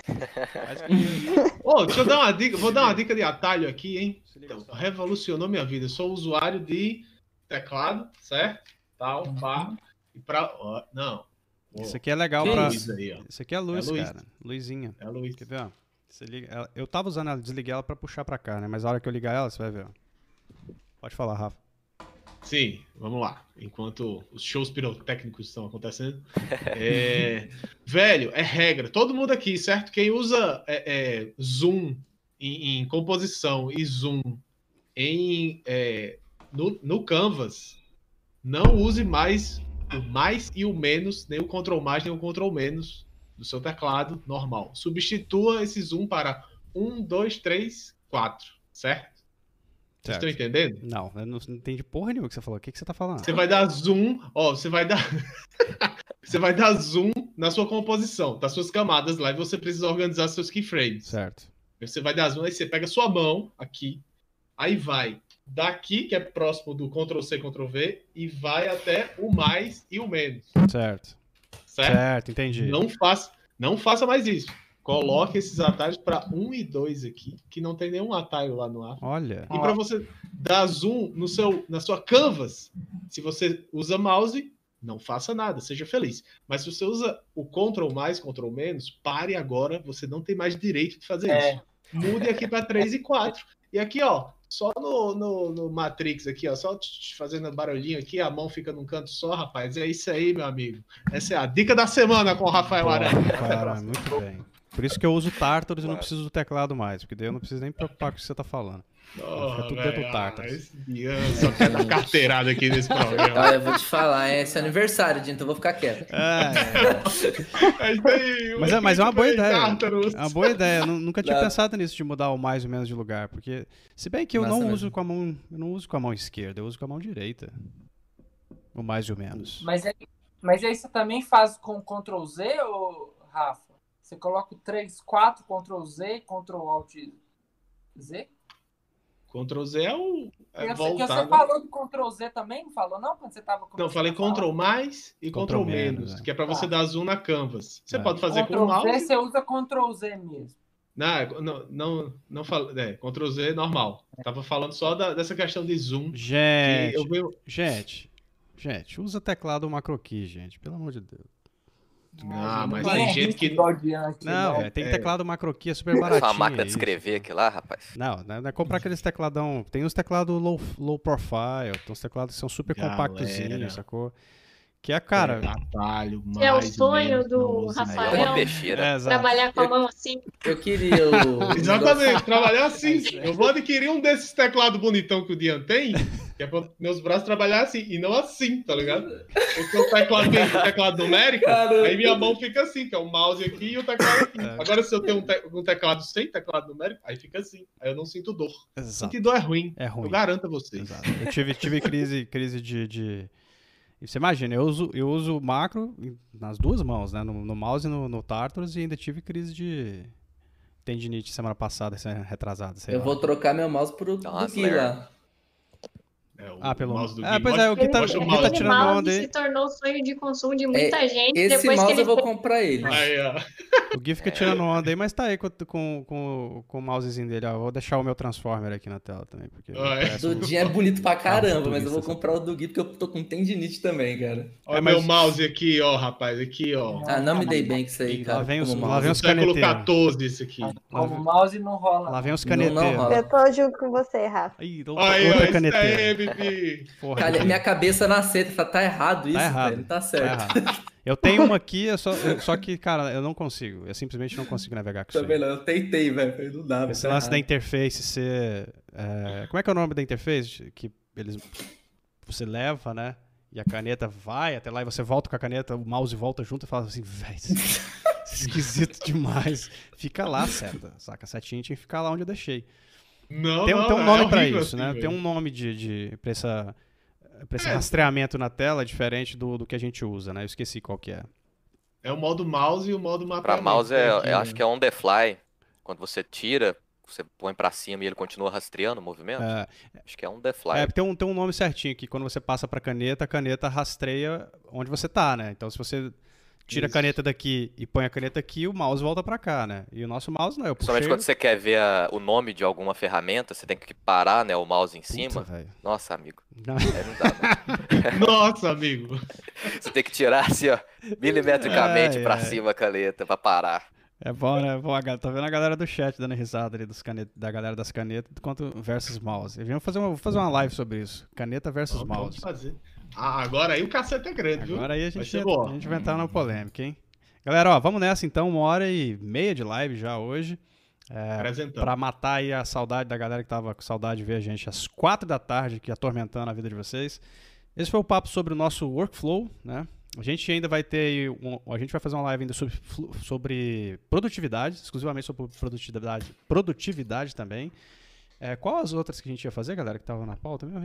Ô, deixa eu dar uma dica, vou dar uma dica de atalho aqui, hein? Então, revolucionou minha vida. Eu sou usuário de teclado, certo? Tal, pá. E pra. ó, não. Ó, Isso aqui é legal Que pra... Luiz aí, ó. Isso aqui é luz, É luz. cara. Luzinha. É a Luiz. Quer ver, ó? Você liga... ela- Eu tava usando ela, desliguei ela pra puxar pra cá, né? Mas a hora que eu ligar ela, você vai ver, ó. Pode falar, Rafa. Sim, vamos lá. Enquanto os shows pirotécnicos estão acontecendo. É, velho, é regra. Todo mundo aqui, certo? Quem usa é, é, zoom em, em composição e zoom em, é, no, no Canvas, não use mais o mais e o menos, nem o Ctrl mais, nem o Ctrl menos do seu teclado normal. Substitua esse zoom para um, dois, três, quatro, certo? Vocês Certo. estão entendendo? Não, eu não entendi porra nenhuma que você falou. O que, que você tá falando? Você vai dar zoom, ó, você vai dar você vai dar zoom na sua composição, das suas camadas lá, e você precisa organizar seus keyframes. Certo. Aí você vai dar zoom, aí você pega a sua mão aqui, aí vai daqui, que é próximo do control C, control V, e vai até o mais e o menos. Certo. Certo? Certo, entendi. Não faça, não faça mais isso. Coloque esses atalhos para um e dois aqui, que não tem nenhum atalho lá no After. Olha. E para você dar zoom no seu, na sua canvas, se você usa mouse, não faça nada, seja feliz. Mas se você usa o Ctrl mais, Ctrl menos, pare agora, você não tem mais direito de fazer É. isso. Mude aqui para três e quatro. E aqui, ó, só no, no, no Matrix aqui, ó, só tch, tch, fazendo barulhinho aqui, a mão fica num canto só, rapaz. É isso aí, meu amigo. Essa é a dica da semana com o Rafael Boa, Aranha. Até a cara, próxima. muito bem. Por isso que eu uso o Tartarus e não Claro. preciso do teclado mais, porque daí eu não preciso nem me preocupar com o que você tá falando. Oh, Fica tudo velho, dentro do Tartarus. ah, esse Bian só quer dar carteirada aqui nesse programa. Olha, eu vou te falar, é esse aniversário, Dinho, então eu vou ficar quieto. É, É isso aí, Mas é- mas é uma boa muito bem, ideia. Tartarus. é uma boa ideia. Eu nu- nunca tinha Dá. pensado nisso de mudar o mais ou menos de lugar, porque se bem que eu Massa não mesmo. uso com a mão, eu não uso com a mão esquerda, eu uso com a mão direita. O mais e o menos. Mas, aí, mas aí você também faz com Ctrl Z, ou Rafa? Você coloca o três, quatro, Ctrl Z, Ctrl Alt Z? Ctrl Z é o é Eu sei que voltar, você né? falou do Ctrl Z também, não falou não? Quando você tava Não, falei Ctrl mais e Ctrl, Ctrl menos, menos, é. que é para você Tá. dar zoom na canvas. Você É. pode fazer com o Ctrl Z, mouse. você usa Ctrl Z mesmo. Não, não, não, não falo, é, Ctrl Z normal. Tava falando só da- dessa questão de zoom. Que Gente, eu vi, gente, gente, usa teclado macro key, gente, pelo amor de Deus. Ah, mas Ninguém tem é gente rico que- igual diante, Não, né? velho, tem É. teclado macro key, é super Só baratinho. a máquina de isso. escrever aqui lá, rapaz. Não, não é comprar aqueles tecladão. Tem os teclados low, low profile, tem uns teclados que são super Galera. compactozinhos, sacou? Que é, cara. atalho, Que é o mais e sonho menos, do não use Rafael. É uma Não. peixeira. É, exato. Trabalhar com a mão assim. Eu queria o. Exatamente, trabalhar assim. Eu vou adquirir um desses teclados bonitão que o Dian tem, que é para meus braços trabalhar assim, e não assim, tá ligado? Porque o teclado tem o teclado numérico, Caramba. aí minha mão fica assim, que é o mouse aqui e o teclado aqui. É. Agora, se eu tenho um, te- um teclado sem teclado numérico, aí fica assim. Aí eu não sinto dor. Exato. Sentir dor é ruim. É ruim. Eu garanto a vocês. Exato. Eu tive, tive crise, crise de, de- e você imagina, eu uso, eu uso o macro nas duas mãos, né? No, no mouse e no, no Tartarus, e ainda tive crise de tendinite semana passada, semana retrasada, sei Eu lá. vou trocar meu mouse pro do Nossa, Gui Léo. lá. É, o Ah, pelo mouse do Ah, Gui. pois Mostra- é, o Gui tá, mostra o o Gui tá mouse. tirando mouse onda se aí. tornou sonho de consumo de muita gente Esse depois que mouse ele eu vou fez- comprar ele. Aí, ó. O Gui fica tirando onda aí, mas tá aí com, com, com, com o mousezinho dele. Ó, vou deixar o meu Transformer aqui na tela também. Porque Ah, é. parece O um- do Dinho é bonito pra caramba, Ah, mas eu vou essa comprar o do Gui porque eu tô com tendinite também, cara. Olha É, o mas- meu mouse aqui, ó, rapaz. Aqui, ó. Ah, não me dei bem com isso aí, Ih, cara. lá vem os- como lá mouse. vem os Século caneteiros. quatorze esse aqui. Como o mouse não rola. Lá vem os Não, não caneteiros. rola. Eu tô junto com você, Rafa. Ih, outra, Aí, ó, outra isso caneteira. aí, Bibi. Porra, Cara, Gui. minha cabeça na seta, tá, tá errado isso, Tá errado. velho. Não tá Tá certo. errado. Eu tenho uma aqui, eu só, eu- só que, cara, eu não consigo. Eu simplesmente não consigo navegar com isso Também aí. não, eu tentei, velho. Não dá. Esse tá lance da errado. interface ser... é, como é que é o nome da interface? Que eles, você leva, né? E a caneta vai até lá e você volta com a caneta, o mouse volta junto e fala assim, velho, esquisito demais. Fica lá a seta, saca? A setinha tinha que ficar lá onde eu deixei. Não, Tem, um- não, tem um é nome pra horrível isso, assim, né? velho. Tem um nome de, de, pra, essa, pra esse É. rastreamento na tela diferente do, do que a gente usa, né? Eu esqueci qual que é. É o modo mouse e o modo mapeamento. Pra mouse, é, aqui, eu né? acho que é on the fly. Quando você tira, você põe pra cima e ele continua rastreando o movimento. É, Acho que é on the fly. é, tem um, tem um nome certinho que quando você passa pra caneta, a caneta rastreia onde você tá, né? Então se você tira a Isso. caneta daqui e põe a caneta aqui, o mouse volta pra cá, né? E o nosso mouse não, eu puxei... Principalmente quando você quer ver a- o nome de alguma ferramenta, você tem que parar, né, o mouse em Puta, cima. velho. Nossa, amigo. Não. É, não dá, não. Nossa, amigo. Você tem que tirar assim, ó, milimetricamente Ai, pra ai. cima a caneta pra parar. É bom, né? Bom, a gal- tá vendo a galera do chat dando risada ali dos canet... da galera das canetas quanto versus mouse. Vamos fazer uma, vou fazer uma live sobre isso. Caneta versus Vamos, vamos mouse. fazer. Ah, agora aí o cacete é grande, viu? Agora aí a Vai gente, ser entra- bom. a gente vai entrar na polêmica, hein? Galera, ó, vamos nessa então, uma hora e meia de live já hoje. É, Apresentando. pra matar aí a saudade da galera que tava com saudade de ver a gente às quatro da tarde, aqui atormentando a vida de vocês. Esse foi o papo sobre o nosso workflow, né? A gente ainda vai ter aí um, a gente vai fazer uma live ainda sobre, flu- sobre produtividade, exclusivamente sobre produtividade, produtividade também. É, qual as outras que a gente ia fazer, galera, que tava na pauta mesmo, hein?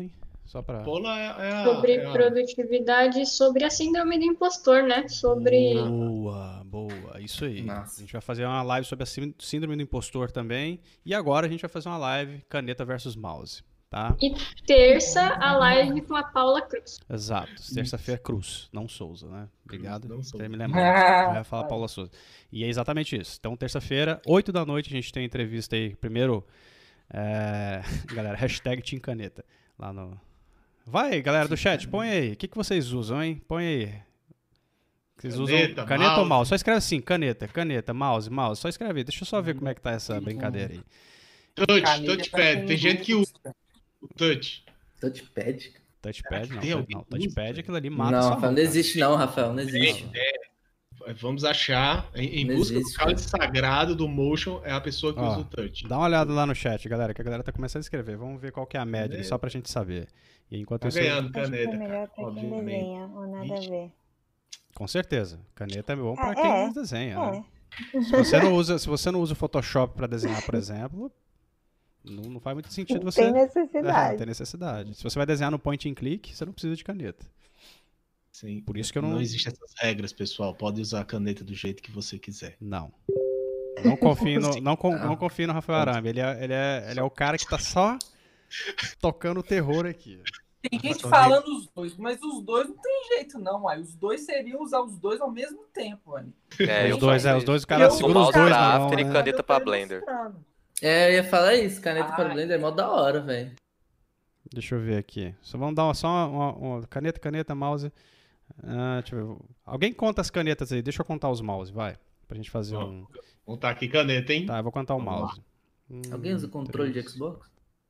Só pra... Pola é, é a, Sobre é a- produtividade e sobre a síndrome do impostor, né? Sobre. Boa, boa, isso aí. Nossa. A gente vai fazer uma live sobre a sí- síndrome do impostor também. E agora a gente vai fazer uma live caneta versus mouse, tá? E terça, a live com a Paula Cruz. Exato. Terça-feira, Cruz, não Souza, né? Obrigado Não por Souza. ter me lembrado. Eu ia falar Paula Souza. E é exatamente isso. Então, terça-feira, oito da noite, a gente tem entrevista aí. Primeiro, é... galera, hashtag Team Caneta. Lá no... Vai, galera do chat, põe aí. O que, que vocês usam, hein? Põe aí. Vocês usam Caneta, caneta ou mouse. mouse? Só escreve assim, caneta, caneta, mouse, mouse. Só escreve aí. Deixa eu só ver como é que tá essa brincadeira aí. touch, Caneta touchpad. tem Tem gente que usa gosto. o touch. Touchpad? Touchpad, não. tem touch- alguém Não, que usa, touchpad, velho? aquilo ali mata Não, sua Rafael, mão, não cara. existe não, Rafael, não existe. Vamos achar, em, em Não busca do existe, cálice sagrado do motion, é a pessoa que Ó, usa o touch. Dá uma olhada lá no chat, galera, que a galera tá começando a escrever. Vamos ver qual que é a média, ali, só pra gente saber. E enquanto Tá isso, ganhando Acho que é caneta, melhor cara, pra quem obviamente. desenha, ou nada a Ixi. ver. com certeza, caneta é bom pra Ah, quem é, não desenha, né? É. Se você não usa, se você não usa o Photoshop pra desenhar, por exemplo, não, não faz muito sentido Não você. tem É, necessidade. não tem necessidade. Se você vai desenhar no point and click, você não precisa de caneta. Sim. Por isso que eu não. Não existem essas regras, pessoal. Pode usar a caneta do jeito que você quiser. Não. Não confie no, não, con- Não. não confie no Rafael Arambe. Ele é, ele, é, ele é o cara que tá só tocando o terror aqui. Tem gente falando os dois, mas os dois não tem jeito, não, uai. Os dois seriam usar os dois ao mesmo tempo, mano. É, eu os dois, faço é, isso. os dois, o Eu cara uso segura os mouse dois pra na mão, After e né? caneta Eu pra tô Blender. ilustrando. É, eu ia falar isso, caneta Ah. para Blender é mó da hora, velho. Deixa eu ver aqui. Só vamos dar uma, só uma, uma- uma caneta, caneta, mouse. Ah, deixa eu ver. Alguém conta as canetas aí. Deixa eu contar os mouse, vai. Pra gente fazer Ó, um... Vamos tá aqui caneta, hein? Tá, eu vou contar o Vamos lá. mouse. Um, Alguém usa controle três, de Xbox?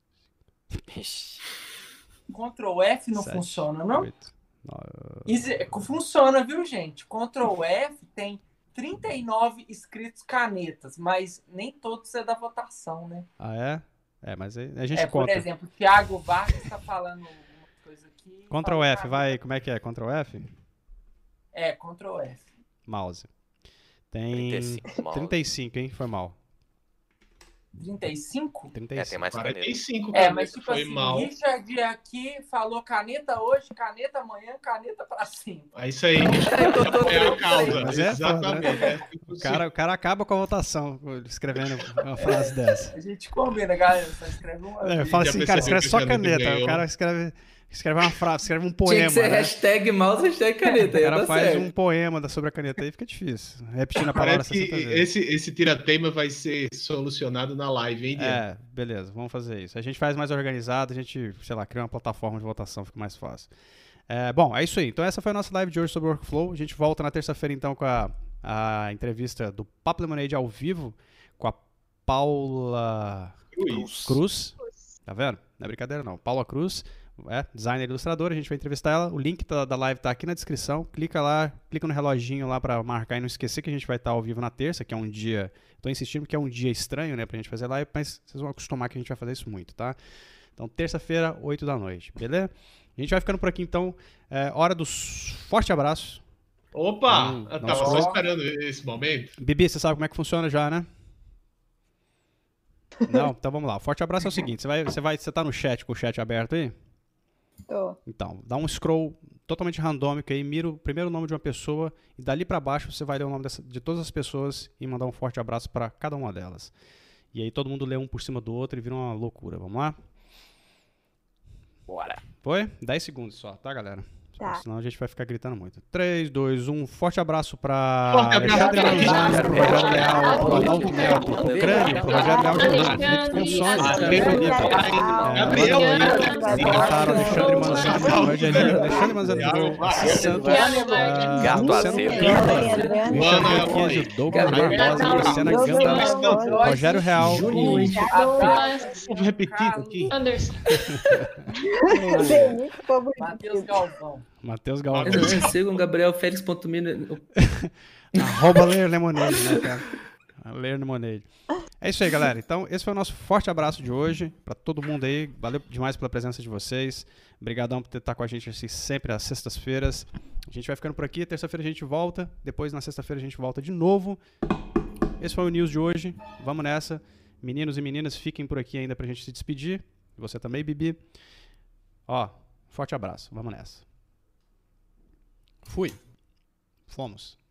Ixi. Ctrl F não sete, funciona, não? oito, nove. Isso é- funciona, viu, gente? Ctrl F tem trinta e nove escritos canetas, mas nem todos é da votação, né? Ah, é? É, mas aí a gente É, por conta. exemplo, o Thiago Vargas está falando uma coisa aqui. Ctrl falou F, caneta. vai. Como é que é? Ctrl F? É, Ctrl F. Mouse. Tem trinta e cinco mouse. trinta e cinco, hein? Foi mal. trinta e cinco? trinta e É, cinco. tem mais quarenta e caneta. cinco É, caneta, mas tipo foi assim, mal. o Richard aqui falou caneta hoje, caneta amanhã, caneta pra cima. É isso aí. É a causa. Mas é Exatamente. foda, É O cara, o cara acaba com a votação escrevendo uma frase dessa. A gente combina, galera, só escreve uma É, vez. fala Já assim, cara, percebeu escreve que só a caneta caneta. ganhou? O cara escreve, escreve uma frase, escreve um Tinha poema. que ser né? hashtag mouse, hashtag caneta. O Ia cara dar faz certo. um poema da- sobre a caneta aí, fica difícil. Repetindo a palavra Parece que sessenta vezes. esse, esse tira-tema vai ser solucionado na live, hein, Diego? É, beleza, vamos fazer isso. A gente faz mais organizado, a gente, sei lá, cria uma plataforma de votação, fica mais fácil. É, bom, é isso aí. Então essa foi a nossa live de hoje sobre workflow. A gente volta na terça-feira então com a, a entrevista do Papo Lemonade ao vivo com a Paula Cruz. Cruz. Tá vendo? Não é brincadeira não. Paula Cruz, é, designer e ilustradora. A gente vai entrevistar ela. O link tá- da live tá aqui na descrição. Clica lá, clica no reloginho lá pra marcar e não esquecer que a gente vai estar ao vivo na terça, que é um dia... Tô insistindo porque é um dia estranho, né, pra gente fazer live, mas vocês vão acostumar que a gente vai fazer isso muito, tá? Então, terça-feira, oito da noite, beleza? A gente vai ficando por aqui, então. É, hora dos forte abraços. Opa! Não, eu não tava só. só esperando esse momento. Bibi, você sabe como é que funciona já, né? Não? Então vamos lá. O forte abraço é o seguinte, você vai, você vai, você tá no chat, com o chat aberto aí? Tô. Então, dá um scroll totalmente randômico aí, mira o primeiro nome de uma pessoa e dali pra baixo você vai ler o nome dessa- de todas as pessoas e mandar um forte abraço pra cada uma delas. E aí todo mundo lê um por cima do outro e vira uma loucura. Vamos lá? Bora. Foi? dez segundos só, tá, galera? Tá. Senão a gente vai ficar gritando muito. três, dois, um. Forte abraço pra Forte abraço. Alexandre Manzano, pro Rogério Leal, pro Adalto Melo, pro Crânio, pro Rogério Leal de Orlando, Felipe Consone, Felipe Felipe, Gabriel, Comentaram Alexandre Manzano, Alexandre Alexandre Manzano, Assis Santos, ah, Gato Luciano azedo. Pinto, Richard Mano, Marquise, Douglas Gabriel, Barbosa, Luciana Gamba, Rogério Real e Vou repetir aqui. Anderson. Tem muito povo Matheus Galvão. Matheus Eu Galvão. não sigam Gabriel Félix ponto mino. Arroba Ler Lemonade, né, cara? Ler Lemonade. É isso aí, galera. Então, esse foi o nosso forte abraço de hoje pra todo mundo aí. Valeu demais pela presença de vocês. Obrigadão por estar com a gente assim, sempre às sextas-feiras. A gente vai ficando por aqui. Terça-feira a gente volta. Depois, na sexta-feira, a gente volta de novo. Esse foi o News de hoje. Vamos nessa. Meninos e meninas, fiquem por aqui ainda pra gente se despedir. Você também, Bibi. Ó, Forte abraço. Vamos nessa. Fui. Fomos.